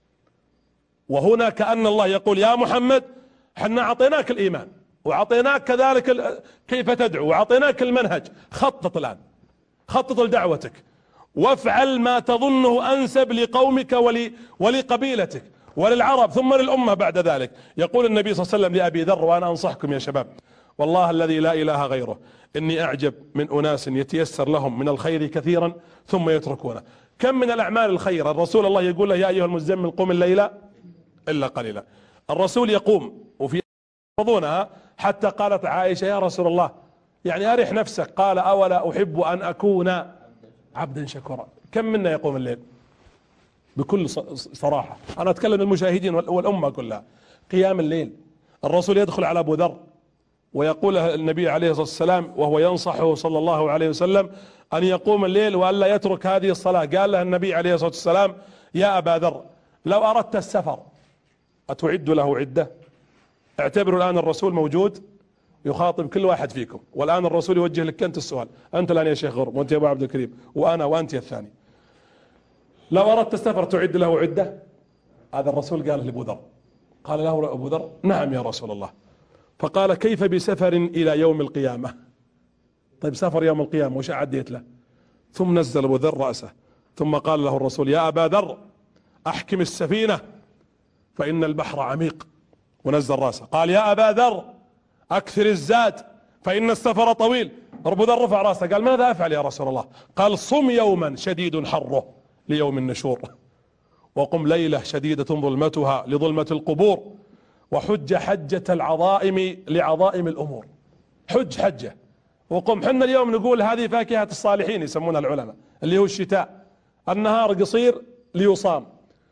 وهنا كأن الله يقول يا محمد حنا أعطيناك الإيمان وأعطيناك كذلك كيف تدعو وأعطيناك المنهج. خطط الآن، خطط لدعوتك وافعل ما تظنه أنسب لقومك ولقبيلتك وللعرب ثم للأمة بعد ذلك. يقول النبي صلى الله عليه وسلم لأبي ذر، وأنا أنصحكم يا شباب والله الذي لا إله غيره، إني أعجب من أناس يتيسر لهم من الخير كثيرا ثم يتركونه. كم من الأعمال الخير الرسول الله يقول له يا أيها المزمل قم الليل إلا قليلا. الرسول يقوم وفي يحفظونها حتى قالت عائشة يا رسول الله يعني أرح نفسك. قال أولا أحب أن أكون عبدا شكورا. كم منا يقوم الليل؟ بكل صراحة أنا أتكلم المشاهدين والأمة كلها. قيام الليل. الرسول يدخل على أبو ذر ويقول النبي عليه الصلاة والسلام وهو ينصحه صلى الله عليه وسلم أن يقوم الليل وألا يترك هذه الصلاة. قال له النبي عليه الصلاة والسلام: يا أبا ذر، لو أردت السفر أتعد له عدة؟ اعتبروا الآن الرسول موجود يخاطب كل واحد فيكم، والآن الرسول يوجه لك أنت السؤال، أنت الآن يا شيخ غرب، وأنت يا أبو عبد الكريم، وأنا وأنت يا الثاني. لو أردت السفر تعد له عدة؟ هذا الرسول قال لأبو ذر. قال له أبو ذر: نعم يا رسول الله. فقال: كيف بسفر إلى يوم القيامة؟ طيب سفر يوم القيامة وش عديت له؟ ثم نزل أبو ذر رأسه، ثم قال له الرسول: يا أبا ذر، أحكم السفينة فإن البحر عميق. ونزل رأسه. قال: يا أبا ذر، أكثر الزاد فإن السفر طويل. أبو ذر رفع رأسه قال: ماذا أفعل يا رسول الله؟ قال: صم يوما شديد حره ليوم النشور، وقم ليلة شديدة ظلمتها لظلمة القبور، وحج حجة العظائم لعظائم الأمور. حج حجة وقم. حنا اليوم نقول هذه فاكهة الصالحين يسمونها العلماء، اللي هو الشتاء. النهار قصير ليصام،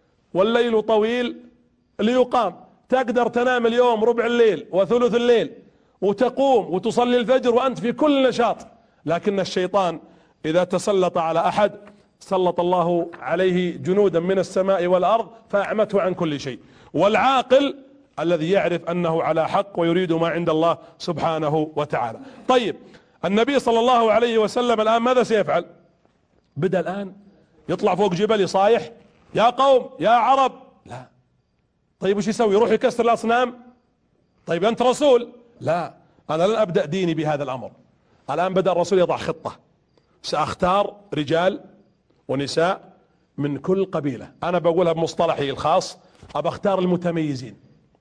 والليل طويل ليقام. تقدر تنام اليوم ربع الليل وثلث الليل وتقوم وتصلي الفجر وأنت في كل نشاط، لكن الشيطان إذا تسلط على أحد سلط الله عليه جنودا من السماء والأرض فأعمته عن كل شيء. والعاقل الذي يعرف أنه على حق ويريد ما عند الله سبحانه وتعالى. طيب النبي صلى الله عليه وسلم الآن ماذا سيفعل؟ بدأ الآن يطلع فوق جبل يصايح: يا قوم يا عرب. لا. طيب وش يسوي؟ يروح يكسر الأصنام؟ طيب أنت رسول. لا، أنا لن أبدأ ديني بهذا الأمر. الآن بدأ الرسول يضع خطة: سأختار رجال ونساء من كل قبيلة، أنا بقولها بمصطلحي الخاص، أبى أختار المتميزين،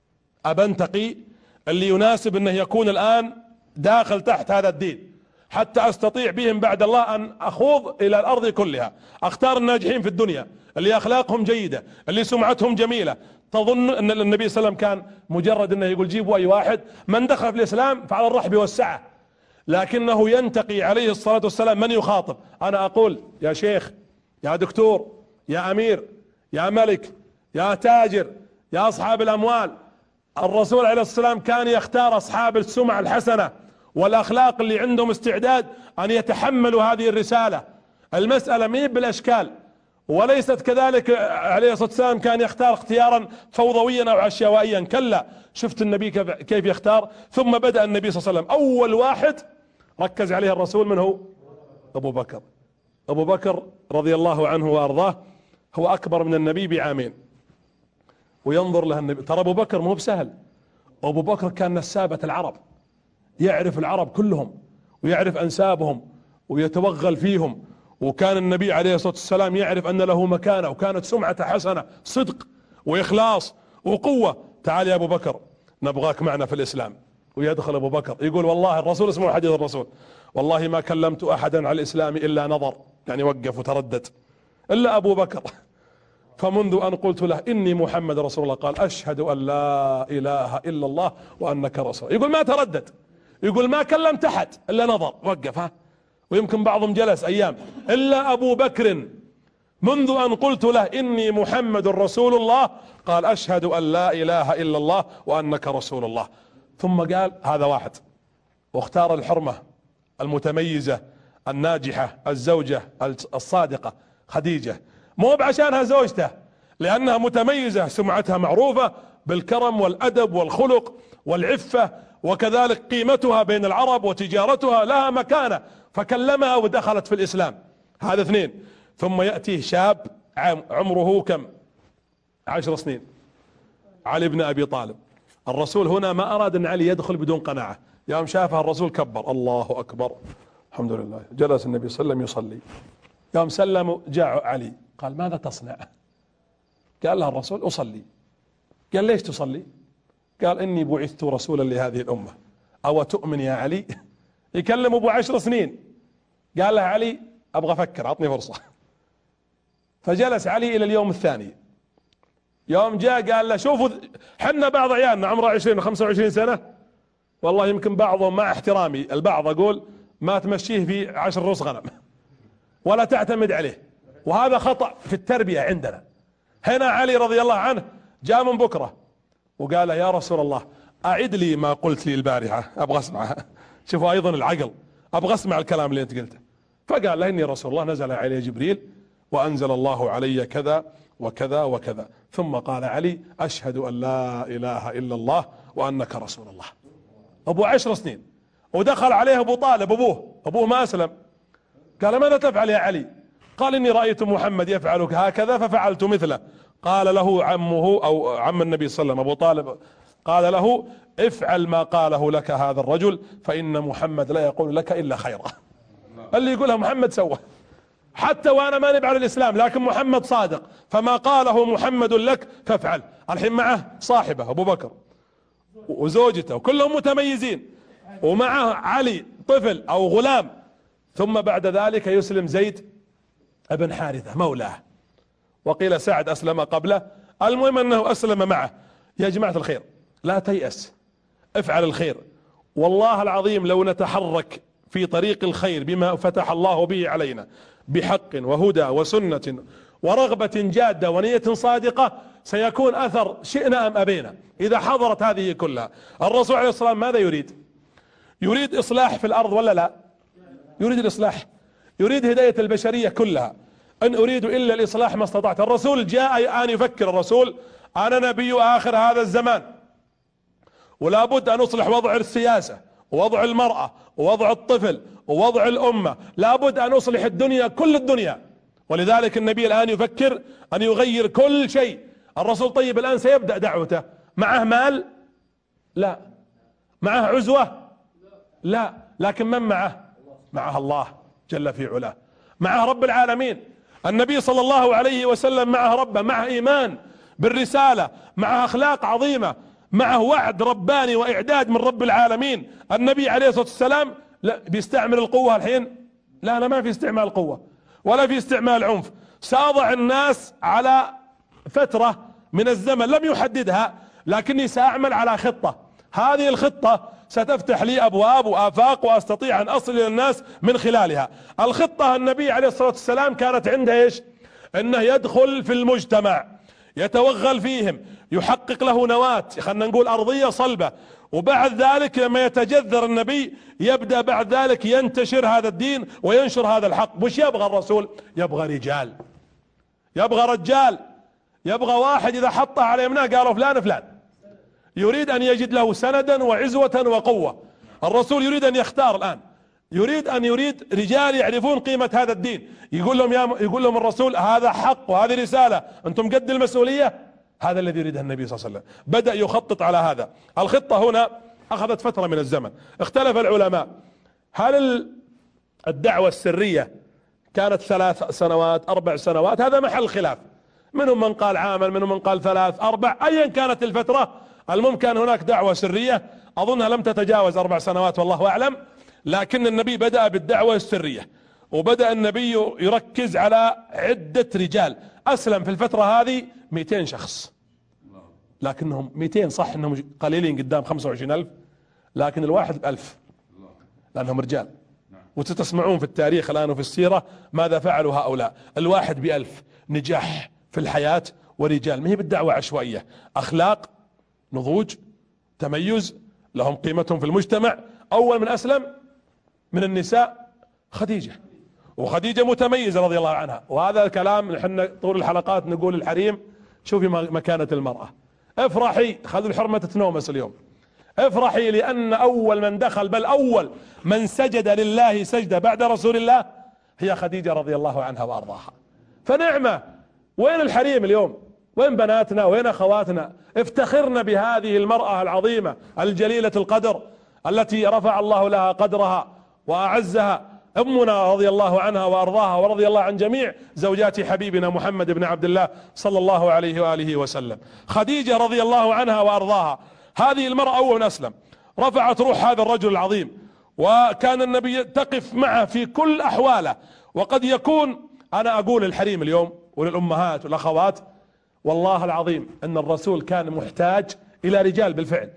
أبى أنتقي اللي يناسب أنه يكون الآن داخل تحت هذا الدين، حتى أستطيع بهم بعد الله أن أخوض إلى الأرض كلها. أختار الناجحين في الدنيا، اللي أخلاقهم جيدة، اللي سمعتهم جميلة. تظن أن النبي صلى الله عليه وسلم كان مجرد أنه يقول جيبوا أي واحد من دخل في الإسلام فعلى الرحب والسعة، لكنه ينتقي عليه الصلاة والسلام من يخاطب. أنا أقول يا شيخ، يا دكتور، يا أمير، يا ملك، يا تاجر، يا أصحاب الأموال. الرسول عليه الصلاة والسلام كان يختار أصحاب السمعة الحسنة والأخلاق اللي عندهم استعداد أن يتحملوا هذه الرسالة. المسألة مي بالأشكال، وليست كذلك عليه الصلاة والسلام كان يختار اختيارا فوضويا أو عشوائيا، كلا. شفت النبي كيف يختار. ثم بدأ النبي صلى الله عليه وسلم أول واحد ركز عليه الرسول من هو؟ أبو بكر. أبو بكر رضي الله عنه وأرضاه هو أكبر من النبي بعامين، وينظر له النبي. ترى أبو بكر مو بسهل. أبو بكر كان نسابة العرب، يعرف العرب كلهم ويعرف أنسابهم ويتوغل فيهم، وكان النبي عليه الصلاة والسلام يعرف أن له مكانة، وكانت سمعته حسنة، صدق وإخلاص وقوة. تعال يا أبو بكر نبغاك معنا في الإسلام. ويدخل أبو بكر يقول والله الرسول، اسمه حديث الرسول، والله ما كلمت أحدا على الإسلام إلا نظر، يعني وقف وتردد، إلا أبو بكر. فمنذ أن قلت له إني محمد رسول الله قال أشهد أن لا إله إلا الله وأنك رسول. يقول ما تردد، يقول ما كلمت أحد إلا نظر، وقف. ها، ويمكن بعضهم جلس أيام. إلا أبو بكر منذ أن قلت له إني محمد رسول الله قال أشهد أن لا إله إلا الله وأنك رسول الله. ثم قال هذا واحد، واختار الحرمة المتميزة الناجحة الزوجة الصادقة خديجة، مو بعشانها زوجته، لأنها متميزة، سمعتها معروفة بالكرم والأدب والخلق والعفة، وكذلك قيمتها بين العرب وتجارتها لها مكانة، فكلمها ودخلت في الإسلام. هذا اثنين. ثم يأتيه شاب عمره كم؟ 10 سنين، علي بن أبي طالب. الرسول هنا ما أراد أن علي يدخل بدون قناعة. يوم شافه الرسول كبر الله أكبر الحمد لله، جلس النبي صلى الله عليه وسلم يصلي. يوم سلموا جاء علي قال ماذا تصنع؟ قال له الرسول أصلي. قال ليش تصلي؟ قال إني بعثت رسولا لهذه الأمة. أو تؤمن يا علي؟ يكلم أبو 10 سنين. قال له علي أبغى أفكر، أعطني فرصة. فجلس علي إلى اليوم الثاني. يوم جاء قال له شوفوا حنا بعض عيالنا عمره 20 و25 سنة، والله يمكن بعضهم مع احترامي البعض أقول ما تمشيه في 10 رؤوس غنم ولا تعتمد عليه، وهذا خطأ في التربية عندنا. هنا علي رضي الله عنه جاء من بكرة وقال يا رسول الله أعد لي ما قلت لي البارحة، أبغى أسمعها. شوفوا أيضا العقل، أبغى أسمع الكلام اللي أنت قلته. فقال له إني رسول الله نزل علي جبريل وأنزل الله علي كذا وكذا وكذا. ثم قال علي أشهد أن لا إله إلا الله وأنك رسول الله. أبوه 10 سنين، ودخل عليه أبو طالب أبوه ما أسلم. قال ماذا تفعل يا علي؟ قال إني رأيت محمد يفعل هكذا ففعلت مثله. قال له عمه أو عم النبي صلى الله عليه وسلم أبو طالب، قال له افعل ما قاله لك هذا الرجل فإن محمد لا يقول لك إلا خيرا. اللي يقولها محمد سوى، حتى وأنا ما نبع على الإسلام، لكن محمد صادق، فما قاله محمد لك فافعل. الحين معه صاحبه أبو بكر وزوجته وكلهم متميزين، ومعه علي طفل أو غلام، ثم بعد ذلك يسلم زيد ابن حارثة مولاه، وقيل سعد أسلم قبله. المهم أنه أسلم معه. يا جماعة الخير لا تيأس، افعل الخير. والله العظيم لو نتحرك في طريق الخير بما فتح الله به علينا بحق وهدى وسنة ورغبة جادة ونية صادقة سيكون أثر شئنا أم أبينا إذا حضرت هذه كلها. الرسول عليه الصلاة والسلام ماذا يريد؟ يريد إصلاح في الأرض ولا لا؟ يريد الإصلاح، يريد هداية البشرية كلها. إن أريد إلا الإصلاح ما استطعت. الرسول جاء أن يفكر، الرسول أنا نبي آخر هذا الزمان، ولا بد أن أصلح وضع السياسة ووضع المرأة ووضع الطفل ووضع الأمة، لا بد أن أصلح الدنيا كل الدنيا. ولذلك النبي الآن يفكر أن يغير كل شيء. الرسول طيب الآن سيبدأ دعوته، معه مال؟ لا. معه عزوة؟ لا. لكن من معه؟ معه الله جل في علاه، معه رب العالمين. النبي صلى الله عليه وسلم معه ربه، معه إيمان بالرسالة، معه أخلاق عظيمة، معه وعد رباني وإعداد من رب العالمين. النبي عليه الصلاة والسلام لا بيستعمل القوة الحين، لا ما في استعمال القوة ولا في استعمال عنف. سأضع الناس على فترة من الزمن لم يحددها، لكني سأعمل على خطة. هذه الخطة ستفتح لي أبواب وآفاق وأستطيع أن أصل إلى الناس من خلالها. الخطة النبي عليه الصلاة والسلام كانت عنده إيش؟ إنه يدخل في المجتمع، يتوغل فيهم، يحقق له نواة خلنا نقول أرضية صلبة، وبعد ذلك لما يتجذر النبي يبدأ بعد ذلك ينتشر هذا الدين وينشر هذا الحق. وش يبغى الرسول؟ يبغى رجال، يبغى رجال، يبغى واحد إذا حطه على يمناه قالوا فلان فلان. يريد أن يجد له سندا وعزوة وقوة. الرسول يريد أن يختار الآن، يريد رجال يعرفون قيمة هذا الدين. يقول لهم الرسول هذا حق وهذه رسالة، أنتم قد المسؤولية. هذا الذي يريده النبي صلى الله عليه وسلم. بدأ يخطط على هذا. الخطة هنا أخذت فترة من الزمن. اختلف العلماء هل الدعوة السرية كانت 3 سنوات 4 سنوات، هذا محل خلاف. منهم من قال عاما، منهم من قال 3 4، أيا كانت الفترة. الممكن هناك دعوة سرية أظنها لم تتجاوز 4 سنوات والله أعلم، لكن النبي بدأ بالدعوة السرية، وبدأ النبي يركز على عدة رجال. أسلم في الفترة هذه 200 شخص، لكنهم 200 صح انهم قليلين قدام 25,000، لكن الواحد ب1000 لأنهم رجال. وتسمعون في التاريخ الآن وفي السيرة ماذا فعلوا هؤلاء. الواحد ب1000 نجاح في الحياة ورجال. ما هي بالدعوة عشوائية، أخلاق، نضوج، تميز، لهم قيمتهم في المجتمع. أول من أسلم من النساء خديجة، وخديجة متميزة رضي الله عنها. وهذا الكلام نحن طول الحلقات نقول الحريم شوفي مكانة المرأة. افرحي، خذوا الحرمة تتنومس اليوم، افرحي لأن أول من دخل بل أول من سجد لله سجدة بعد رسول الله هي خديجة رضي الله عنها وأرضاها. فنعمة. وين الحريم اليوم؟ وين بناتنا؟ وين أخواتنا؟ افتخرنا بهذه المرأة العظيمة الجليلة القدر التي رفع الله لها قدرها وأعزها، أمنا رضي الله عنها وأرضاها، ورضي الله عن جميع زوجات حبيبنا محمد بن عبد الله صلى الله عليه وآله وسلم. خديجة رضي الله عنها وأرضاها، هذه المرأة أول من أسلم، رفعت روح هذا الرجل العظيم، وكان النبي تقف معه في كل أحواله. وقد يكون، أنا أقول للحريم اليوم وللأمهات والأخوات، والله العظيم أن الرسول كان محتاج إلى رجال بالفعل.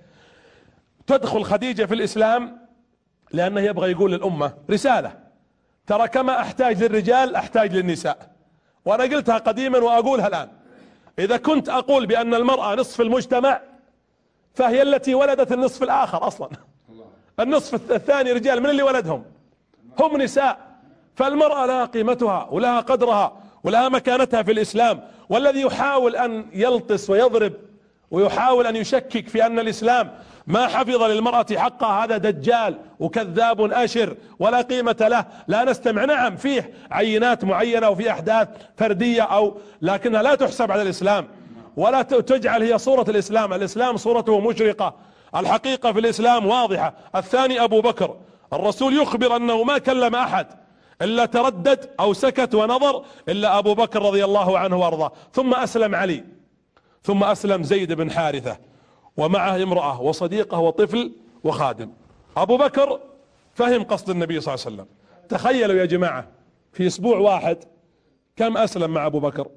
تدخل خديجة في الإسلام لأنه يبغى يقول للأمة رسالة، ترى كما أحتاج للرجال أحتاج للنساء. وأنا قلتها قديما وأقولها الآن، إذا كنت أقول بأن المرأة نصف المجتمع فهي التي ولدت النصف الآخر أصلا. النصف الثاني رجال، من اللي ولدهم؟ هم نساء. فالمرأة لها قيمتها ولها قدرها ولها مكانتها في الإسلام. والذي يحاول أن يلطس ويضرب ويحاول أن يشكك في أن الإسلام ما حفظ للمرأة حقها هذا دجال وكذاب أشر ولا قيمة له. لا نستمع. نعم فيه عينات معينة وفي أحداث فردية لكنها لا تحسب على الإسلام ولا تجعل هي صورة الإسلام. الإسلام صورته مشرقة، الحقيقة في الإسلام واضحة. الثاني أبو بكر، الرسول يخبر أنه ما كلم أحد إلا تردد أو سكت ونظر إلا أبو بكر رضي الله عنه وارضاه. ثم أسلم علي، ثم أسلم زيد بن حارثة ومعه امرأة وصديقة وطفل وخادم. أبو بكر فهم قصد النبي صلى الله عليه وسلم. تخيلوا يا جماعة في أسبوع واحد كم أسلم مع أبو بكر؟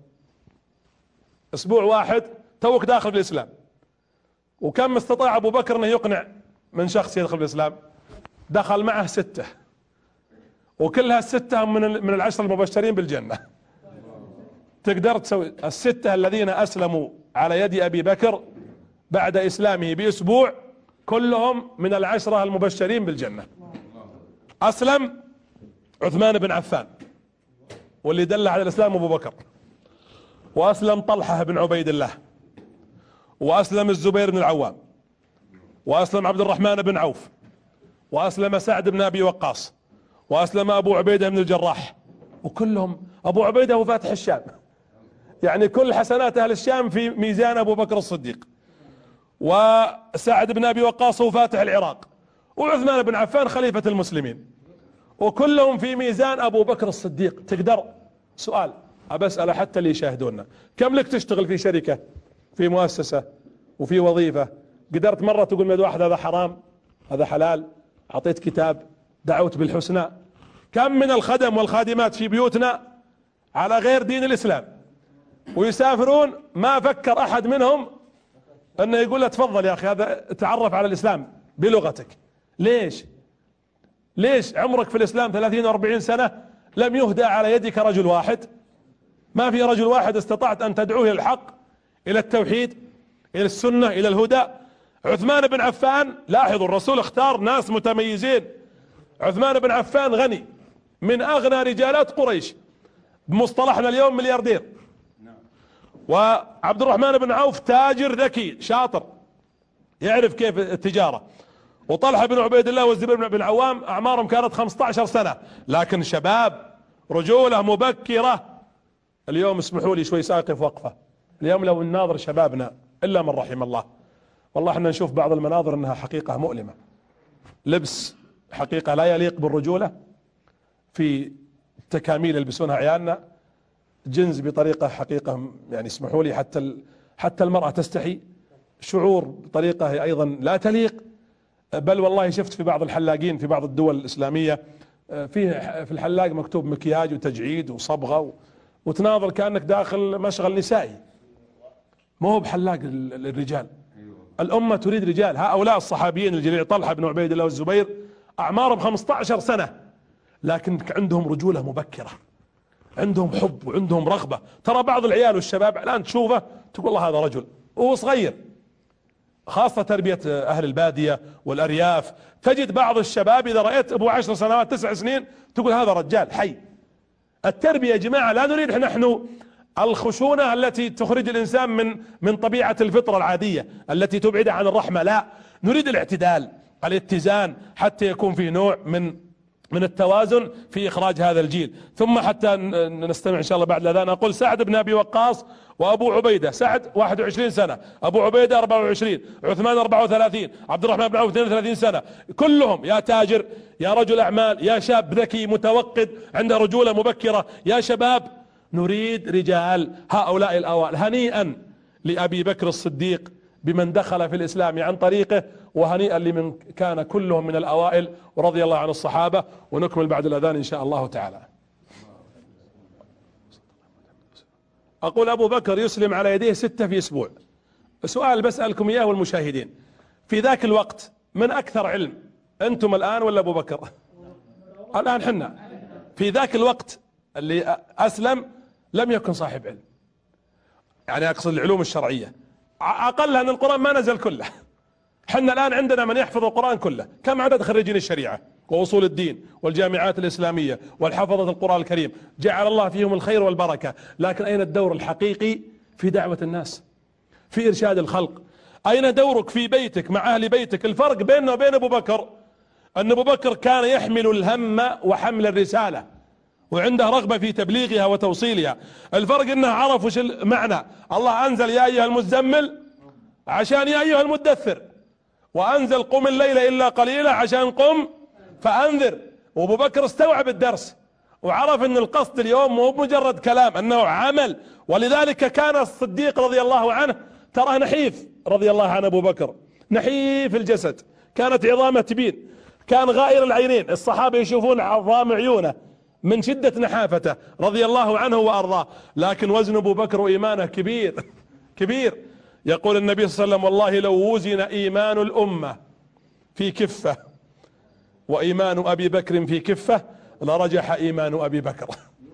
أسبوع واحد توك داخل في الإسلام. وكم استطاع أبو بكر أنه يقنع من شخص يدخل في الإسلام؟ دخل معه 6، وكلها ال6 من ال10 المبشرين بالجنة. تقدر تسوي ال6 الذين أسلموا على يد أبي بكر بعد إسلامه بأسبوع كلهم من ال10 المبشرين بالجنة. أسلم عثمان بن عفان واللي دل على الإسلام أبو بكر، وأسلم طلحة بن عبيد الله، وأسلم الزبير بن العوام، وأسلم عبد الرحمن بن عوف، وأسلم سعد بن أبي وقاص، وأسلم أبو عبيدة بن الجراح. وكلهم أبو عبيدة هو فاتح الشام، يعني كل حسنات أهل الشام في ميزان أبو بكر الصديق. وسعد بن أبي وقاص هو فاتح العراق، وعثمان بن عفان خليفة المسلمين، وكلهم في ميزان أبو بكر الصديق. تقدر سؤال أبسأل حتى اللي يشاهدونا، كم لك تشتغل في شركة في مؤسسة وفي وظيفة قدرت مرة تقول من واحد هذا حرام هذا حلال؟ أعطيت كتاب، دعوت بالحسنى. كم من الخدم والخادمات في بيوتنا على غير دين الإسلام ويسافرون ما فكر أحد منهم أنه يقول له تفضل يا أخي هذا تعرف على الإسلام بلغتك. ليش عمرك في الإسلام 30 و40 سنة لم يهدى على يدك رجل واحد؟ ما في رجل واحد استطعت أن تدعوه إلى الحق، إلى التوحيد، إلى السنة، إلى الهدى. عثمان بن عفان، لاحظوا الرسول اختار ناس متميزين. عثمان بن عفان غني من أغنى رجالات قريش، بمصطلحنا اليوم ملياردير. وعبد الرحمن بن عوف تاجر ذكي شاطر يعرف كيف التجارة. وطلحة بن عبيد الله والزبير بن العوام أعمارهم كانت 15 سنة لكن شباب، رجولة مبكرة. اليوم اسمحوا لي شوي ساقف وقفة. اليوم لو نناظر شبابنا إلا من رحم الله، والله احنا نشوف بعض المناظر انها حقيقة مؤلمة. لبس حقيقة لا يليق بالرجولة، في تكاميل يلبسونها عيالنا، جنس بطريقة حقيقة يعني اسمحوا لي حتى المرأة تستحي، شعور بطريقة ايضا لا تليق. بل والله شفت في بعض الحلاقين في بعض الدول الإسلامية في الحلاق مكتوب مكياج وتجعيد وصبغة وتناظر كأنك داخل مشغل نسائي، ما هو بحلاق الرجال. الأمة تريد رجال. هؤلاء الصحابيين الجليل طلحة بن عبيد الله والزبير أعمارهم 15 سنة لكن عندهم رجولة مبكرة، عندهم حب وعندهم رغبة. ترى بعض العيال والشباب الآن تشوفه تقول الله هذا رجل وهو صغير، خاصة تربية أهل البادية والأرياف. تجد بعض الشباب إذا رأيت أبو 10 سنوات 9 سنين تقول هذا رجال حي. التربية يا جماعة لا نريد نحن الخشونة التي تخرج الإنسان من طبيعة الفطرة العادية التي تبعد عن الرحمة، لا، نريد الاعتدال، الاتزان، حتى يكون في نوع من التوازن في إخراج هذا الجيل. ثم حتى نستمع إن شاء الله بعد الأذان أقول سعد بن أبي وقاص وأبو عبيدة. سعد 21 سنة، أبو عبيدة 24، عثمان 34، عبد الرحمن بن عوف 32 سنة. كلهم يا تاجر يا رجل أعمال يا شاب ذكي متوقد عنده رجولة مبكرة. يا شباب نريد رجال هؤلاء الأوائل. هنيئا لأبي بكر الصديق بمن دخل في الإسلام عن طريقه، وهنيئا لمن كان كلهم من الأوائل، ورضي الله عن الصحابة. ونكمل بعد الأذان إن شاء الله تعالى. أقول أبو بكر يسلم على يديه 6 في أسبوع. سؤال بسألكم إياه والمشاهدين، في ذاك الوقت من أكثر علم، أنتم الآن ولا أبو بكر؟ الآن حنا. في ذاك الوقت اللي أسلم لم يكن صاحب علم، يعني أقصد العلوم الشرعية، أقلها أن القرآن ما نزل كله، حنا الآن عندنا من يحفظ القرآن كله. كم عدد خريجين الشريعة وأصول الدين والجامعات الإسلامية والحفظة القرآن الكريم؟ جعل الله فيهم الخير والبركة. لكن أين الدور الحقيقي في دعوة الناس، في إرشاد الخلق؟ أين دورك في بيتك مع أهل بيتك؟ الفرق بيننا وبين أبو بكر أن أبو بكر كان يحمل الهم وحمل الرسالة وعنده رغبة في تبليغها وتوصيلها. الفرق أنه عرف وش المعنى. الله أنزل يا أيها المزمل عشان يا أيها المدثر، وأنزل قم الليل إلا قليلا عشان قم فأنذر. وأبو بكر استوعب الدرس وعرف أن القصد اليوم مو مجرد كلام، أنه عمل. ولذلك كان الصديق رضي الله عنه تراه نحيف، رضي الله عن أبو بكر نحيف الجسد، كانت عظامه تبين، كان غائر العينين، الصحابة يشوفون عظام عيونه من شدة نحافته رضي الله عنه وأرضاه. لكن وزن أبو بكر وإيمانه كبير كبير. يقول النبي صلى الله عليه وسلم: والله لو وزن إيمان الأمة في كفة وإيمان أبي بكر في كفة لرجح إيمان أبي بكر.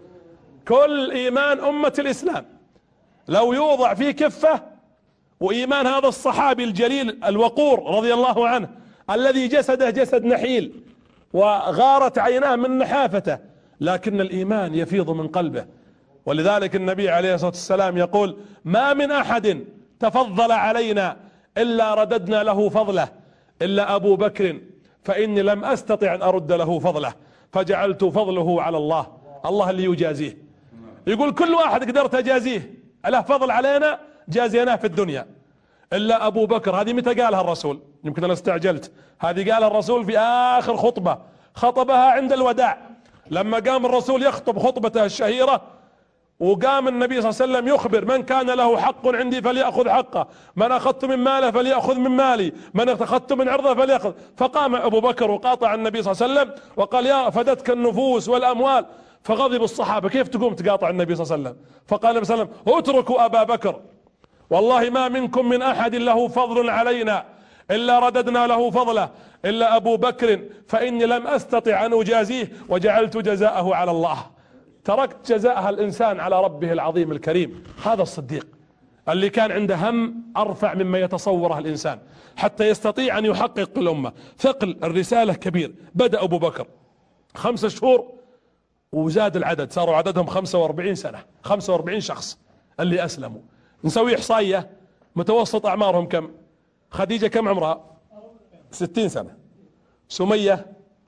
كل إيمان أمة الإسلام لو يوضع في كفة، وإيمان هذا الصحابي الجليل الوقور رضي الله عنه الذي جسده جسد نحيل وغارت عيناه من نحافته، لكن الإيمان يفيض من قلبه. ولذلك النبي عليه الصلاة والسلام يقول: ما من أحد تفضل علينا إلا رددنا له فضله إلا أبو بكر فإني لم أستطع أن أرد له فضله فجعلت فضله على الله. الله اللي يجازيه. يقول كل واحد قدرت أجازيه له فضل علينا جازيناه في الدنيا إلا أبو بكر. هذه متى قالها الرسول؟ يمكن أنا استعجلت. هذه قالها الرسول في آخر خطبة خطبها عند الوداع، لما قام الرسول يخطب خطبته الشهيرة، وقام النبي صلى الله عليه وسلم يخبر: من كان له حق عندي فليأخذ حقه، من أخذت من ماله فليأخذ من مالي، من أخذت من عرضه فليأخذ. فقام أبو بكر وقاطع النبي صلى الله عليه وسلم وقال: يا فدتك النفوس والأموال. فغضب الصحابة: كيف تقوم تقاطع النبي صلى الله عليه وسلم؟ فقال النبي صلى الله عليه وسلم: اتركوا أبا بكر، والله ما منكم من أحد له فضل علينا إلا رددنا له فضله إلا أبو بكر فإني لم أستطع أن أجازيه وجعلت جزاءه على الله. تركت جزاءها الإنسان على ربه العظيم الكريم. هذا الصديق اللي كان عنده هم أرفع مما يتصوره الإنسان حتى يستطيع أن يحقق الأمة. ثقل الرسالة كبير. بدأ أبو بكر 5 شهور وزاد العدد، صاروا عددهم 45 سنة، 45 شخص اللي أسلموا. نسوي إحصائية متوسط أعمارهم كم؟ خديجة كم عمرها؟ 60 سنة. سمية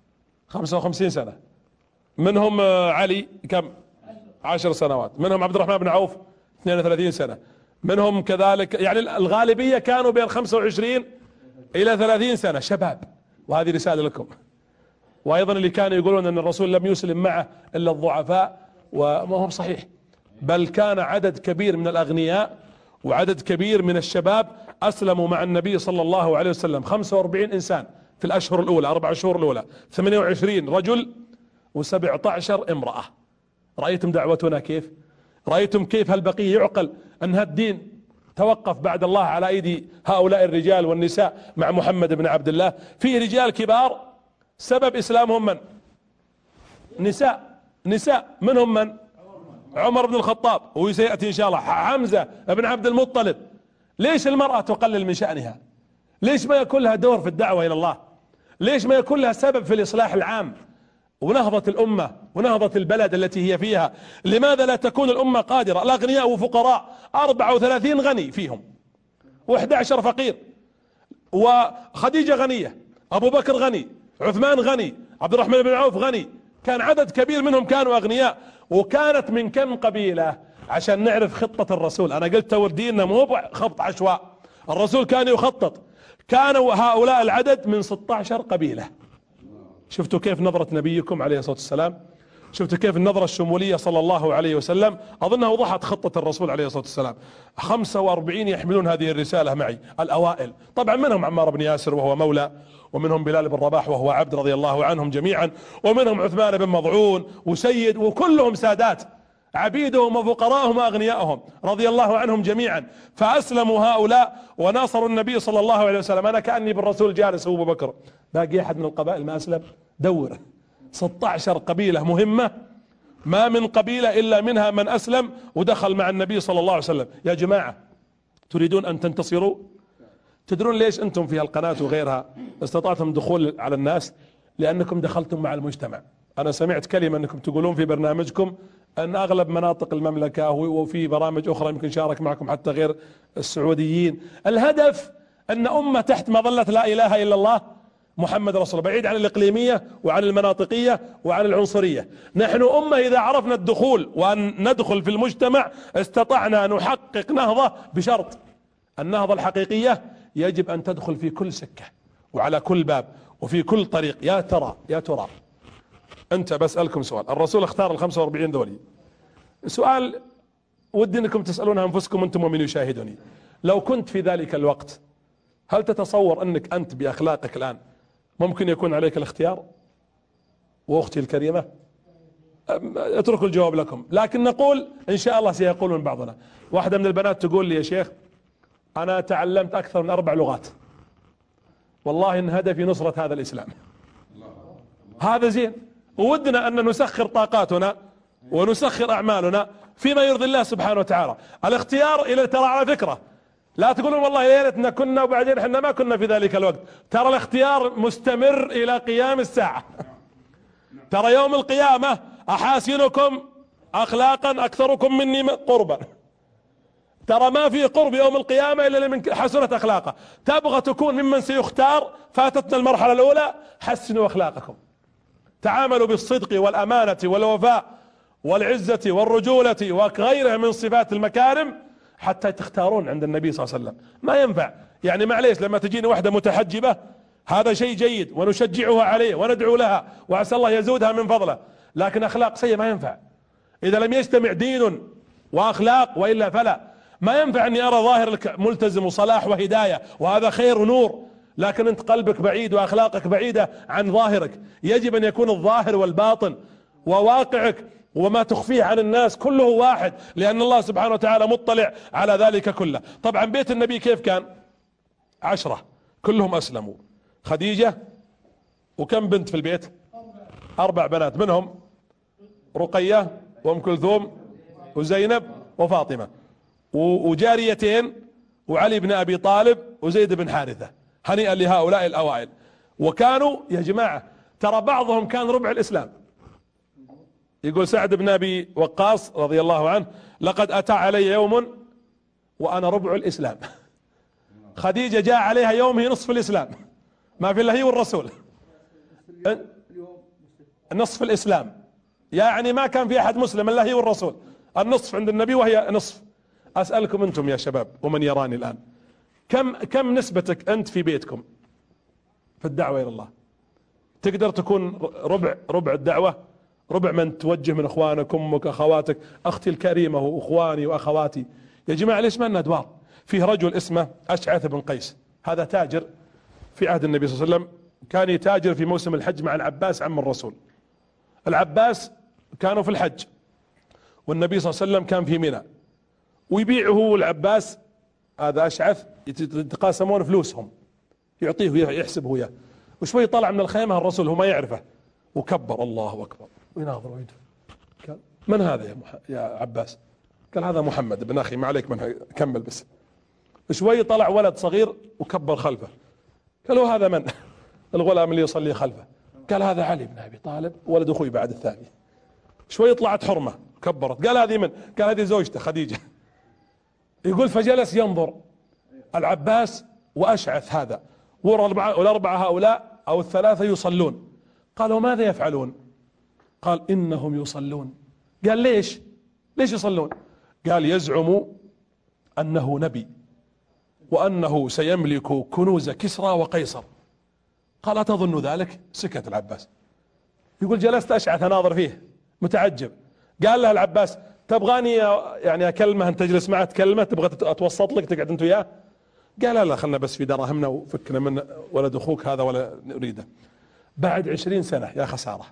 55 سنة. منهم علي كم؟ 10 سنوات. منهم عبد الرحمن بن عوف 32 سنة. منهم كذلك، يعني الغالبية كانوا بين 25 إلى 30 سنة شباب. وهذه رسالة لكم. وأيضا اللي كانوا يقولون أن الرسول لم يسلم معه إلا الضعفاء، وما هو صحيح، بل كان عدد كبير من الأغنياء وعدد كبير من الشباب أسلموا مع النبي صلى الله عليه وسلم. 45 إنسان في الأشهر الأولى، 4 شهور الأولى، 28 رجل و17 امرأة. رأيتم دعوتنا كيف؟ رأيتم كيف هالبقية يعقل أن هالدين توقف بعد الله على أيدي هؤلاء الرجال والنساء مع محمد بن عبد الله؟ فيه رجال كبار سبب إسلامهم من؟ نساء منهم من؟ عمر بن الخطاب، وسيأتي إن شاء الله حمزة بن عبد المطلب. ليش المرأة تقلل من شأنها؟ ليش ما يكون لها دور في الدعوة إلى الله؟ ليش ما يكون لها سبب في الإصلاح العام ونهضة الأمة ونهضة البلد التي هي فيها؟ لماذا لا تكون الأمة قادرة؟ الأغنياء وفقراء 34 غني فيهم و11 فقير، وخديجة غنية، أبو بكر غني، عثمان غني، عبد الرحمن بن عوف غني. كان عدد كبير منهم كانوا أغنياء. وكانت من كم قبيلة عشان نعرف خطة الرسول؟ أنا قلت تودينا مو خبط عشواء، الرسول كان يخطط. كانوا هؤلاء العدد من 16 قبيلة. شفتوا كيف نظرة نبيكم عليه الصلاة والسلام؟ شفتوا كيف النظرة الشمولية صلى الله عليه وسلم؟ أظنها وضحت خطة الرسول عليه الصلاة والسلام. 45 يحملون هذه الرسالة معي، الأوائل طبعا منهم عمار بن ياسر وهو مولى، ومنهم بلال بن رباح وهو عبد رضي الله عنهم جميعا، ومنهم عثمان بن مضعون وسيد، وكلهم سادات، عبيدهم وفقراءهم وأغنيائهم رضي الله عنهم جميعا. فأسلموا هؤلاء وناصروا النبي صلى الله عليه وسلم. أنا كأني بالرسول جالس أبو بكر. باقي أحد من القبائل ما أسلم؟ دور 16 قبيلة مهمة، ما من قبيلة إلا منها من أسلم ودخل مع النبي صلى الله عليه وسلم. يا جماعة، تريدون أن تنتصروا؟ تدرون ليش أنتم في القناة وغيرها استطعتم الدخول على الناس؟ لأنكم دخلتم مع المجتمع. أنا سمعت كلمة أنكم تقولون في برنامجكم أن أغلب مناطق المملكة وفي برامج أخرى يمكن شارك معكم حتى غير السعوديين، الهدف أن أمة تحت مظلة لا إله إلا الله محمد رسول الله، بعيد عن الإقليمية وعن المناطقية وعن العنصرية. نحن أمة إذا عرفنا الدخول وأن ندخل في المجتمع استطعنا أن نحقق نهضة، بشرط النهضة الحقيقية يجب أن تدخل في كل سكة وعلى كل باب وفي كل طريق. يا ترى أنت بسألكم سؤال، الرسول اختار ال45 دولي، سؤال ودي أنكم تسألون أنفسكم أنتم ومن يشاهدوني، لو كنت في ذلك الوقت هل تتصور أنك أنت بأخلاقك الآن ممكن يكون عليك الاختيار؟ وأختي الكريمة اتركوا الجواب لكم، لكن نقول إن شاء الله سيقولون بعضنا. واحدة من البنات تقول لي يا شيخ أنا تعلمت أكثر من 4 لغات، والله إن هدفي نصرة هذا الإسلام. هذا زين، وودنا أن نسخر طاقاتنا ونسخر أعمالنا فيما يرضي الله سبحانه وتعالى. الاختيار إلى ترى على فكرة لا تقولون والله يا ريتنا كنا وبعدين احنا ما كنا في ذلك الوقت، ترى الاختيار مستمر إلى قيام الساعة. ترى يوم القيامة أحاسنكم أخلاقا أكثركم مني قربا، ترى ما في قرب يوم القيامة إلا لمن حسنت أخلاقه. تبغى تكون ممن سيختار؟ فاتتنا المرحلة الأولى، حسنوا أخلاقكم، تعاملوا بالصدق والأمانة والوفاء والعزة والرجولة وغيرها من صفات المكارم حتى تختارون عند النبي صلى الله عليه وسلم. ما ينفع يعني معليش لما تجيني واحدة متحجبة هذا شيء جيد ونشجعها عليه وندعو لها وعسى الله يزودها من فضله، لكن أخلاق سيئة ما ينفع. إذا لم يجتمع دين وأخلاق وإلا فلا. ما ينفع أني أرى ظاهرك ملتزم وصلاح وهداية وهذا خير ونور، لكن أنت قلبك بعيد وأخلاقك بعيدة عن ظاهرك. يجب أن يكون الظاهر والباطن وواقعك وما تخفيه عن الناس كله واحد، لأن الله سبحانه وتعالى مطلع على ذلك كله. طبعا بيت النبي كيف كان؟ 10 كلهم أسلموا. خديجة وكم بنت في البيت؟ 4 بنات، منهم رقية وأم كلثوم وزينب وفاطمة، وجاريتين وعلي بن أبي طالب وزيد بن حارثة. هنيئا لهؤلاء الأوائل. وكانوا يا جماعة ترى بعضهم كان ربع الإسلام. يقول سعد بن أبي وقاص رضي الله عنه لقد أتى علي يوم وأنا ربع الإسلام. خديجة جاء عليها يوم هي نصف الإسلام، ما في إلا هي والرسول، نصف الإسلام، يعني ما كان في أحد مسلم إلا هي والرسول، النصف عند النبي وهي نصف. أسألكم أنتم يا شباب ومن يراني الآن، كم نسبتك أنت في بيتكم في الدعوة إلى الله؟ تقدر تكون ربع الدعوة، ربع من توجه من اخوانك امك اخواتك. اختي الكريمة واخواني واخواتي يا جماعة ليش ما لنا ادوار؟ فيه رجل اسمه اشعث بن قيس، هذا تاجر في عهد النبي صلى الله عليه وسلم، كان يتاجر في موسم الحج مع العباس عم الرسول. العباس كانوا في الحج والنبي صلى الله عليه وسلم كان في منى، ويبيع هو العباس هذا اشعث يتقاسمون فلوسهم، يعطيه يحسبه وياه. وشوي طلع من الخيمة الرسول هو ما يعرفه وكبر الله اكبر ويناظر ويده، قال من هذا يا عباس؟ قال هذا محمد بن اخي، ما عليك من كمل بس. شوي طلع ولد صغير وكبر خلفه، قالوا هذا من؟ الغلام اللي يصلي خلفه، قال هذا علي بن ابي طالب ولد اخوي بعد الثاني. شوي طلعت حرمة كبرت، قال هذه من؟ قال هذه زوجته خديجة. يقول فجلس ينظر العباس واشعث هذا والاربعة هؤلاء او الثلاثة يصلون. قالوا ماذا يفعلون؟ قال انهم يصلون. قال ليش يصلون؟ قال يزعم انه نبي وانه سيملك كنوز كسرى وقيصر. قال أتظن ذلك؟ سكت العباس. يقول جلست اشعث اناظر فيه متعجب. قال له العباس تبغاني يعني اكلمه انت تجلس معه تكلمه، تبغى اتوسط لك تقعد انت وياه؟ قال لا خلنا بس في دراهمنا وفكنا من ولد اخوك هذا ولا نريده. بعد 20 سنة يا خسارة،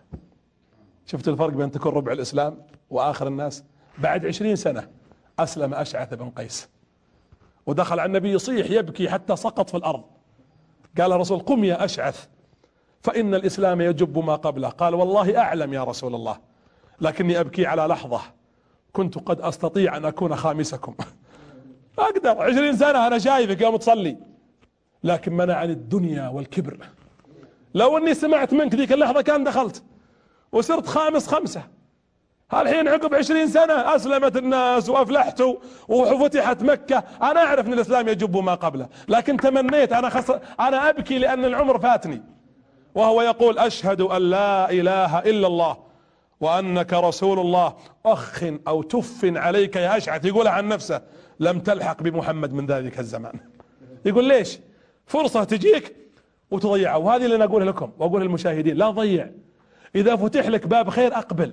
شفت الفرق بين تكون ربع الإسلام وآخر الناس؟ بعد 20 سنة أسلم أشعث بن قيس ودخل على النبي يصيح يبكي حتى سقط في الأرض. قال الرسول قم يا أشعث فإن الإسلام يجب ما قبله. قال والله أعلم يا رسول الله، لكني أبكي على لحظة كنت قد أستطيع أن أكون خامسكم. أقدر 20 سنة أنا شايفك يوم تصلي لكن منعني الدنيا والكبر. لو اني سمعت منك ذيك اللحظة كان دخلت وصرت خامس خمسة. الحين عقب 20 سنة اسلمت الناس وافلحت وفتحت مكة. انا اعرف ان الاسلام يجب ما قبله، لكن تمنيت انا ابكي لان العمر فاتني. وهو يقول اشهد ان لا اله الا الله وانك رسول الله. اخ او تف عليك يا اشعث، يقولها عن نفسه، لم تلحق بمحمد من ذلك الزمان. يقول ليش؟ فرصة تجيك وتضيعها. وهذه اللي انا اقولها لكم واقولها للمشاهدين، لا تضيع. اذا فتح لك باب خير اقبل.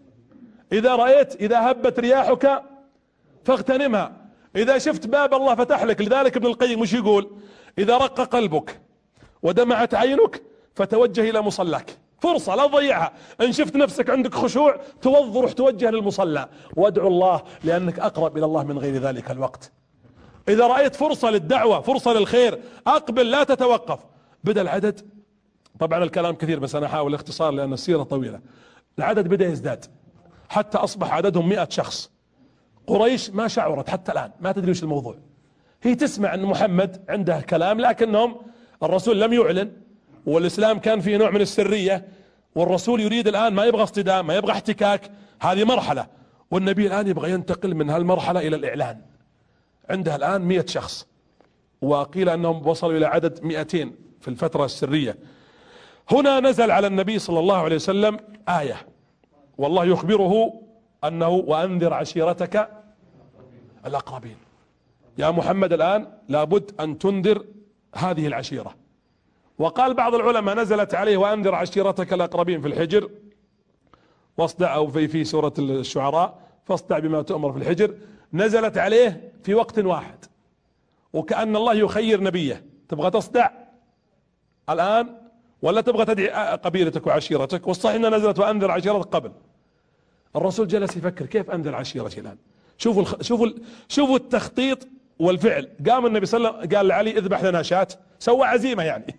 اذا هبت رياحك فاغتنمها. اذا شفت باب الله فتح لك، لذلك ابن القيم مش يقول؟ اذا رق قلبك ودمعت عينك فتوجه الى مصلاك. فرصة لا تضيعها. ان شفت نفسك عندك خشوع روح توجه للمصلى وادعو الله، لانك اقرب الى الله من غير ذلك الوقت. اذا رأيت فرصة للدعوة، فرصة للخير، اقبل لا تتوقف. بدأ العدد، طبعا الكلام كثير بس انا احاول اختصار لان السيرة طويلة. العدد بدأ يزداد حتى اصبح عددهم 100 شخص. قريش ما شعرت حتى الان، ما تدري وش الموضوع. هي تسمع ان محمد عنده كلام، لكنهم الرسول لم يعلن، والاسلام كان فيه نوع من السرية، والرسول يريد الان ما يبغى اصطدام، ما يبغى احتكاك، هذه مرحلة، والنبي الان يبغى ينتقل من هالمرحلة الى الاعلان. عندها الان 100 شخص، وقيل انهم وصلوا الى عدد 200 في الفترة السرية. هنا نزل على النبي صلى الله عليه وسلم آية، والله يخبره انه وانذر عشيرتك الاقربين. يا محمد الان لابد ان تنذر هذه العشيرة. وقال بعض العلماء نزلت عليه وانذر عشيرتك الاقربين في الحجر، واصدع، او في سورة الشعراء فاصدع بما تؤمر في الحجر. نزلت عليه في وقت واحد، وكأن الله يخير نبيه، تبغى تصدع الان ولا تبغى تدعي قبيلتك وعشيرتك؟ والصحيح انها نزلت وانذر عشيرتك قبل. الرسول جلس يفكر كيف انذر عشيرتي الان. شوفوا التخطيط والفعل. قام النبي صلى الله عليه وسلم قال لعلي اذبح لنا شاة، سوى عزيمة يعني.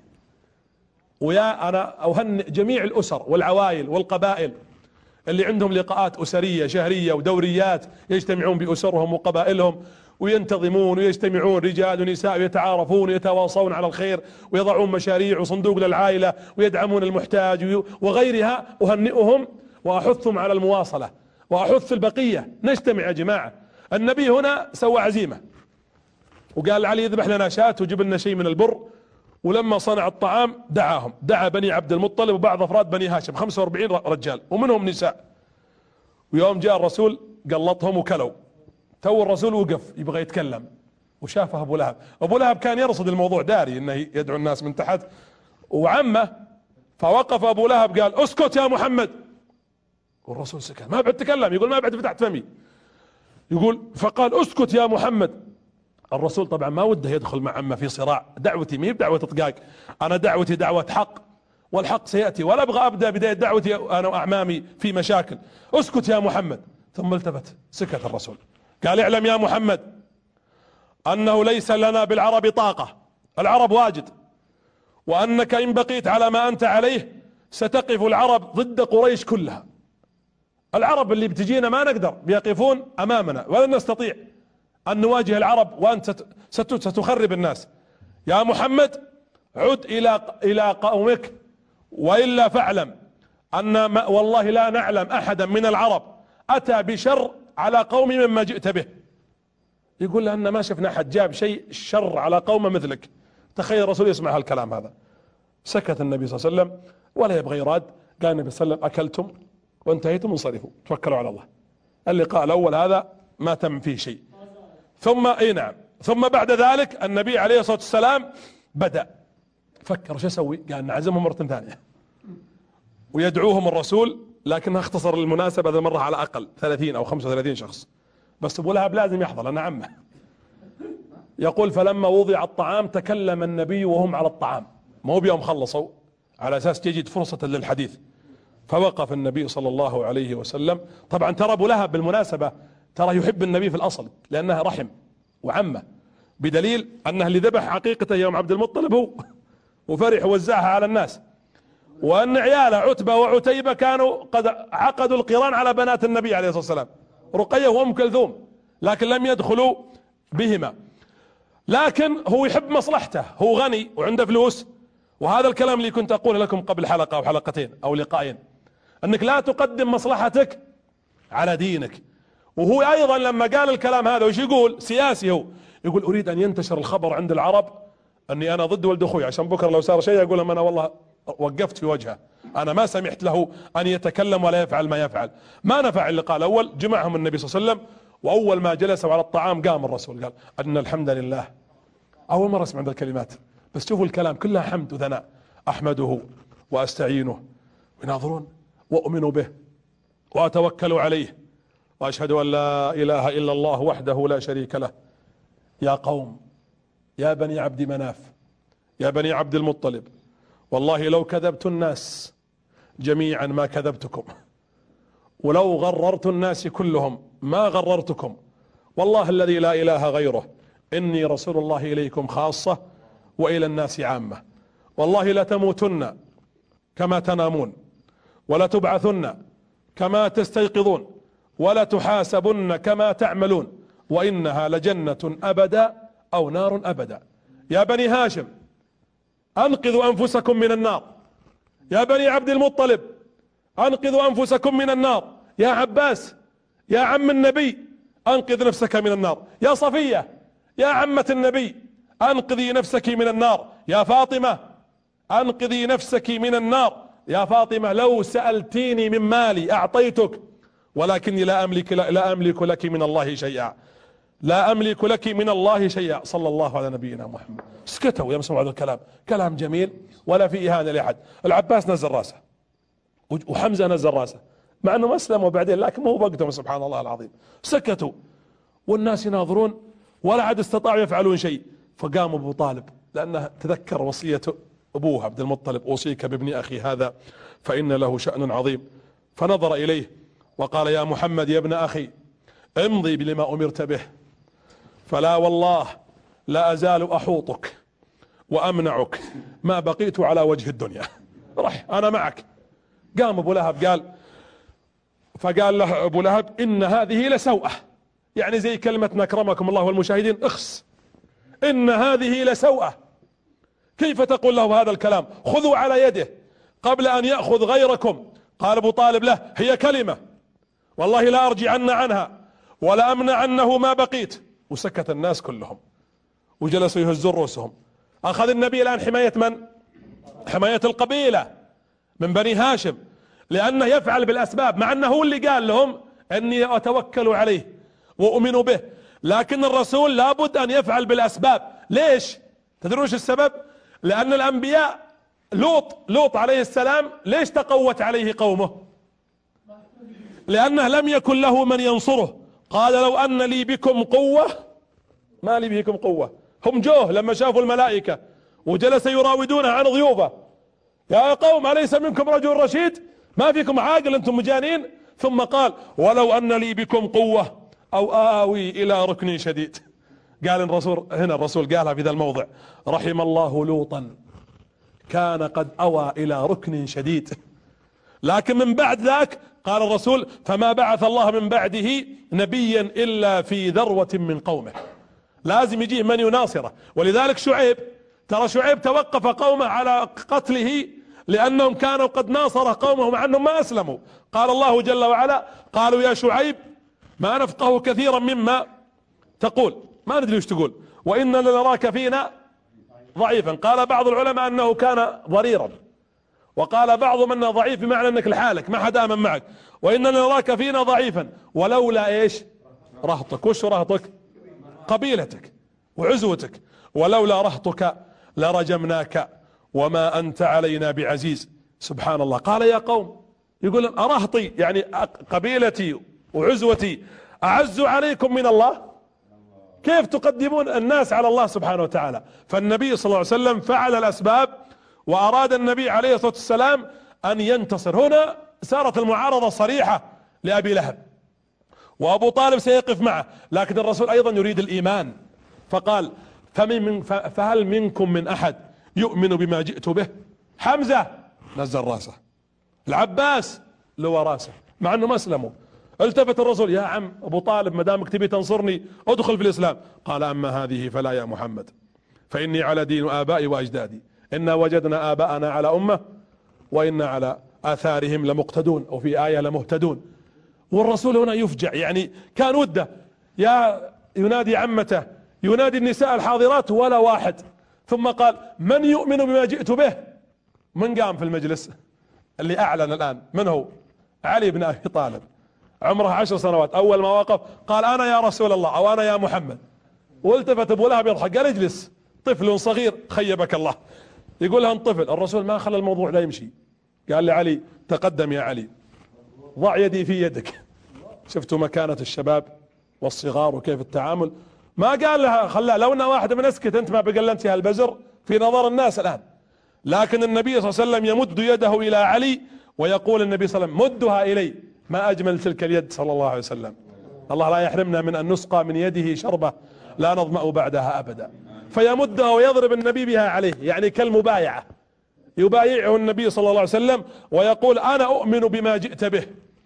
ويا انا اوهن جميع الاسر والعوائل والقبائل اللي عندهم لقاءات اسرية شهرية ودوريات، يجتمعون باسرهم وقبائلهم وينتظمون ويجتمعون رجال ونساء ويتعارفون ويتواصون على الخير ويضعون مشاريع وصندوق للعائلة ويدعمون المحتاج وغيرها. أهنئهم وأحثهم على المواصلة وأحث البقية، نجتمع يا جماعة. النبي هنا سوى عزيمة وقال علي يذبح لنا شاة وجب لنا شيء من البر. ولما صنع الطعام دعا بني عبد المطلب وبعض أفراد بني هاشم، 45 رجال ومنهم نساء. ويوم جاء الرسول قلطهم وكلوا. تو الرسول وقف يبغى يتكلم وشافه ابو لهب. ابو لهب كان يرصد الموضوع، داري انه يدعو الناس من تحت وعمه. فوقف ابو لهب قال اسكت يا محمد، والرسول سكت ما بعد تكلم. يقول ما بعد فتحت فمي. يقول فقال اسكت يا محمد. الرسول طبعا ما وده يدخل مع عمه في صراع. دعوتي ما هي بدعوة اطقاق، انا دعوتي دعوة حق، والحق سيأتي، ولا ابغى ابدأ بداية دعوتي انا واعمامي في مشاكل. اسكت يا محمد. ثم التفت سكت الرسول قال اعلم يا محمد انه ليس لنا بالعرب طاقة، العرب واجد، وانك ان بقيت على ما انت عليه ستقف العرب ضد قريش كلها. العرب اللي بتجينا ما نقدر، بيقفون امامنا ولن نستطيع ان نواجه العرب، وانت ستخرب الناس. يا محمد عد الى قومك، والا فاعلم ان والله لا نعلم احدا من العرب اتى بشر على قوم مما جئت به. يقول له ان ما شفنا احد جاب شيء شر على قوم مثلك. تخيل الرسول يسمع هالكلام هذا. سكت النبي صلى الله عليه وسلم ولا يبغى يراد. قال النبي صلى الله عليه وسلم اكلتم وانتهيتم انصرفوا، توكلوا على الله. اللقاء الاول هذا ما تم فيه شيء. ثم بعد ذلك النبي عليه الصلاة والسلام بدأ فكر شو يسوي. قال نعزمهم مرة ثانية ويدعوهم الرسول، لكنها اختصر المناسبة هذه المرة على اقل 30 او 35 شخص بس. ابو لهب لازم يحضر لأنه عمه. يقول فلما وضع الطعام تكلم النبي وهم على الطعام، مو بيوم خلصوا، على اساس تجد فرصة للحديث. فوقف النبي صلى الله عليه وسلم. طبعا ترى ابو لهب بالمناسبة ترى يحب النبي في الاصل لانه رحم وعمه، بدليل انه اللي ذبح عقيقته يوم عبد المطلب هو، وفرح ووزعها على الناس. وان عياله عتبة وعتيبة كانوا قد عقدوا القران على بنات النبي عليه الصلاة والسلام، رقية وام كلثوم، لكن لم يدخلوا بهما. لكن هو يحب مصلحته، هو غني وعنده فلوس. وهذا الكلام اللي كنت اقوله لكم قبل حلقة او حلقتين او لقاءين، انك لا تقدم مصلحتك على دينك. وهو ايضا لما قال الكلام هذا وش يقول؟ سياسي هو، يقول اريد ان ينتشر الخبر عند العرب اني انا ضد ولد اخوي، عشان بكره لو صار شيء اقول لهم انا والله وقفت في وجهه، انا ما سمحت له ان يتكلم ولا يفعل ما يفعل. ما نفع اللقاء الاول، جمعهم النبي صلى الله عليه وسلم، واول ما جلسوا على الطعام قام الرسول قال ان الحمد لله. اول مره اسمع هذه الكلمات، بس شوفوا الكلام كلها حمد وثناء. احمده واستعينه، ويناظرون، واؤمن به واتوكل عليه، واشهد ان لا اله الا الله وحده لا شريك له. يا قوم، يا بني عبد مناف، يا بني عبد المطلب، والله لو كذبت الناس جميعا ما كذبتكم، ولو غررت الناس كلهم ما غررتكم، والله الذي لا اله غيره اني رسول الله اليكم خاصة والى الناس عامة. والله لتموتن كما تنامون، ولتبعثن كما تستيقظون، ولتحاسبن كما تعملون، وانها لجنة ابدا او نار ابدا. يا بني هاشم انقذوا انفسكم من النار، يا بني عبد المطلب انقذوا انفسكم من النار، يا عباس يا عم النبي انقذ نفسك من النار، يا صفية يا عمة النبي انقذي نفسك من النار، يا فاطمة انقذي نفسك من النار، يا فاطمة لو سألتيني من مالي اعطيتك، ولكني لا املك لك من الله شيئا، لا املك لك من الله شيئا. صلى الله على نبينا محمد. سكتوا يا مسموع هذا الكلام، كلام جميل ولا في اهانة لاحد. العباس نزل راسه وحمزة نزل راسه، مع انهم اسلموا بعدين، لكن مو وقتهم سبحان الله العظيم. سكتوا والناس يناظرون ولا عاد استطاعوا يفعلون شيء. فقام ابو طالب لانه تذكر وصية ابوه عبد المطلب: اوصيك بابن اخي هذا فان له شأن عظيم. فنظر اليه وقال: يا محمد يا ابن اخي امضي بما امرت به، فلا والله لا ازال احوطك وامنعك ما بقيت على وجه الدنيا. رح انا معك. قام ابو لهب فقال له ابو لهب: ان هذه لسوءة، يعني زي كلمة اكرمكم الله والمشاهدين اخس، ان هذه لسوءة. كيف تقول له هذا الكلام؟ خذوا على يده قبل ان يأخذ غيركم. قال ابو طالب له: هي كلمة والله لا ارجعن عنها ولا امنعنه ما بقيت. وسكت الناس كلهم وجلسوا يهزون رؤوسهم. اخذ النبي الان حماية من؟ حماية القبيلة من بني هاشم، لانه يفعل بالاسباب، مع انه هو اللي قال لهم اني اتوكل عليه واؤمن به، لكن الرسول لابد ان يفعل بالاسباب. ليش؟ تدرون ايش السبب؟ لان الانبياء لوط عليه السلام ليش تقوت عليه قومه؟ لانه لم يكن له من ينصره. قال: لو ان لي بكم قوة. ما لي بكم قوة. هم جوه لما شافوا الملائكة وجلس يراودونه عن ضيوفه: يا قوم أليس منكم رجل رشيد؟ ما فيكم عاقل، انتم مجانين. ثم قال: ولو ان لي بكم قوة او آوي الى ركن شديد. قال الرسول هنا، الرسول قالها في ذا الموضع: رحم الله لوطا كان قد اوى الى ركن شديد. لكن من بعد ذاك قال الرسول: فما بعث الله من بعده نبيا الا في ذروة من قومه. لازم يجيه من يناصره. ولذلك ترى شعيب توقف قومه على قتله لانهم كانوا قد ناصر قومه مع انهم ما اسلموا. قال الله جل وعلا: قالوا يا شعيب ما نفقه كثيرا مما تقول، ما ندري وش تقول، وإنا لنراك فينا ضعيفا. قال بعض العلماء انه كان ضريرا، وقال بعضهم انه ضعيف بمعنى انك لحالك ما حد امن معك. وإنا لنراك فينا ضعيفا ولولا ايش؟ رهطك. وش رهطك؟ قبيلتك وعزوتك. ولولا رهطك لرجمناك وما انت علينا بعزيز. سبحان الله. قال: يا قوم، يقول أرهطي يعني قبيلتي وعزوتي أعز عليكم من الله؟ كيف تقدمون الناس على الله سبحانه وتعالى؟ فالنبي صلى الله عليه وسلم فعل الأسباب، وأراد النبي عليه الصلاة والسلام أن ينتصر. هنا صارت المعارضة صريحة لأبي لهب، وأبو طالب سيقف معه، لكن الرسول أيضا يريد الإيمان، فقال: فهل منكم من أحد يؤمن بما جئت به؟ حمزة نزل راسه، العباس لوى راسه مع أنهم أسلموا، التفت الرسول: يا عم ابو طالب، ما دامك تبي تنصرني ادخل في الاسلام. قال: اما هذه فلا يا محمد، فاني على دين ابائي واجدادي، انا وجدنا اباءنا على امه وانا على اثارهم لمقتدون، او في ايه لمهتدون. والرسول هنا يفجع، يعني كان وده ينادي عمته، ينادي النساء الحاضرات، ولا واحد. ثم قال: من يؤمن بما جئت به؟ من قام في المجلس اللي اعلن الان؟ من هو؟ علي بن ابي طالب، عمره 10 سنوات. اول ما وقف قال: انا يا رسول الله، او انا يا محمد. والتفت ابو لهب يضحك، قال: اجلس، طفل صغير خيبك الله. يقول لها: طفل. الرسول ما خلى الموضوع لا يمشي، قال لعلي: تقدم يا علي، ضع يدي في يدك. شفتوا مكانة الشباب والصغار وكيف التعامل؟ ما قال لها خلاها، لو انها واحدة من اسكت انت ما بقلنتي هالبزر في نظر الناس الان. لكن النبي صلى الله عليه وسلم يمد يده الى علي، ويقول النبي صلى الله عليه وسلم: مدها الي. ما اجمل تلك اليد صلى الله عليه وسلم. الله لا يحرمنا من ان نسقى من يده شربة لا نظمأ بعدها ابدا. فيمدها ويضرب النبي بها عليه، يعني كالمبايعة، يبايعه النبي صلى الله عليه وسلم ويقول: انا اؤمن بما جئت به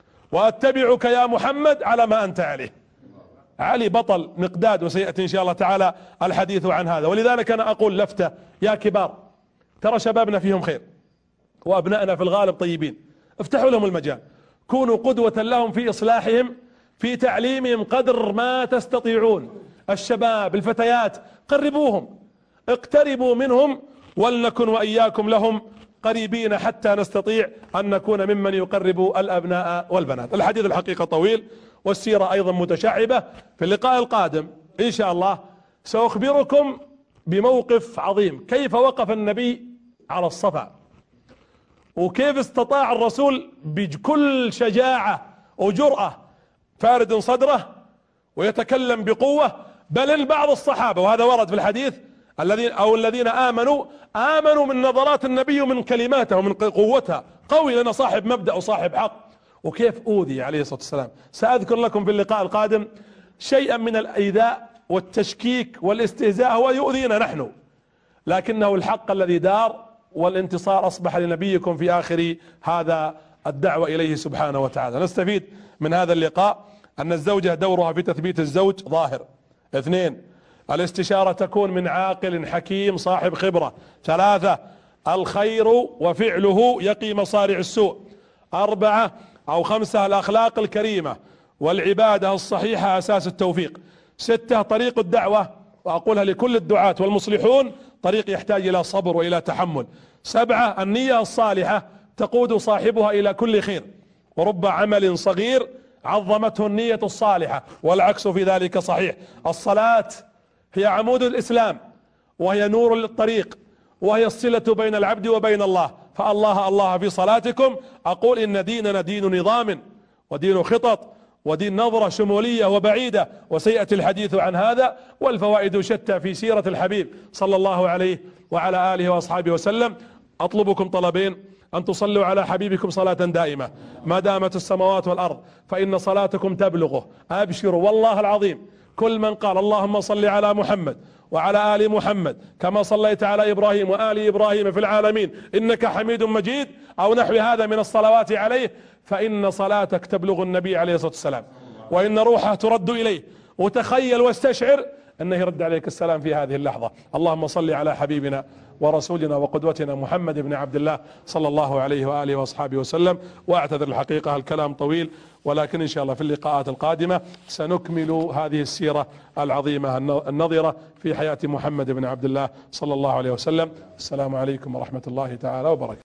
واتبعك يا محمد على ما انت عليه. علي بطل مقداد، وسيأتي ان شاء الله تعالى الحديث عن هذا. ولذلك انا اقول لفتة يا كبار، ترى شبابنا فيهم خير وابنائنا في الغالب طيبين، افتحوا لهم المجال، كونوا قدوة لهم في اصلاحهم، في تعليمهم قدر ما تستطيعون. الشباب الفتيات قربوهم، اقتربوا منهم، ولنكن واياكم لهم قريبين حتى نستطيع ان نكون ممن يقرب الابناء والبنات. الحديث الحقيقة طويل والسيرة ايضا متشعبة. في اللقاء القادم ان شاء الله ساخبركم بموقف عظيم، كيف وقف النبي على الصفا، وكيف استطاع الرسول بكل شجاعة وجرأة فارد صدره ويتكلم بقوة. بل بعض الصحابة، وهذا ورد في الحديث، الذين آمنوا من نظرات النبي ومن كلماته ومن قوتها، قوي لنا صاحب مبدأ وصاحب حق. وكيف أوذي عليه الصلاة والسلام. سأذكر لكم في اللقاء القادم شيئا من الإيذاء والتشكيك والاستهزاء، هو يؤذينا نحن، لكنه الحق الذي دار، والانتصار أصبح لنبيكم في آخر هذا الدعوة إليه سبحانه وتعالى. نستفيد من هذا اللقاء أن الزوجة دورها في تثبيت الزوج ظاهر. 2، الاستشارة تكون من عاقل حكيم صاحب خبرة. 3، الخير وفعله يقي مصارع السوء. 4 أو 5، الأخلاق الكريمة والعبادة الصحيحة أساس التوفيق. 6، طريق الدعوة، وأقولها لكل الدعاة والمصلحون، طريق يحتاج إلى صبر وإلى تحمل. 7، النية الصالحة تقود صاحبها إلى كل خير، ورب عمل صغير عظمته النية الصالحة، والعكس في ذلك صحيح. الصلاة هي عمود الإسلام، وهي نور للطريق، وهي الصلة بين العبد وبين الله. فالله الله في صلاتكم. أقول إن ديننا دين نظام ودين خطط ودين نظرة شمولية وبعيدة، وسيأتي الحديث عن هذا، والفوائد شتى في سيرة الحبيب صلى الله عليه وعلى آله وأصحابه وسلم. أطلبكم طلبين: أن تصلوا على حبيبكم صلاة دائمة ما دامت السماوات والأرض، فإن صلاتكم تبلغه. أبشروا والله العظيم، كل من قال اللهم صل على محمد وعلى آل محمد كما صليت على إبراهيم وآل إبراهيم في العالمين إنك حميد مجيد، أو نحو هذا من الصلوات عليه، فإن صلاتك تبلغ النبي عليه الصلاة والسلام، وإن روحه ترد إليه. وتخيل واستشعر أنه يرد عليك السلام في هذه اللحظة. اللهم صل على حبيبنا ورسولنا وقدوتنا محمد بن عبد الله صلى الله عليه وآله وأصحابه وسلم. وأعتذر الحقيقة الكلام طويل، ولكن إن شاء الله في اللقاءات القادمة سنكمل هذه السيرة العظيمة النظرة في حياة محمد بن عبد الله صلى الله عليه وسلم. السلام عليكم ورحمة الله تعالى وبركاته.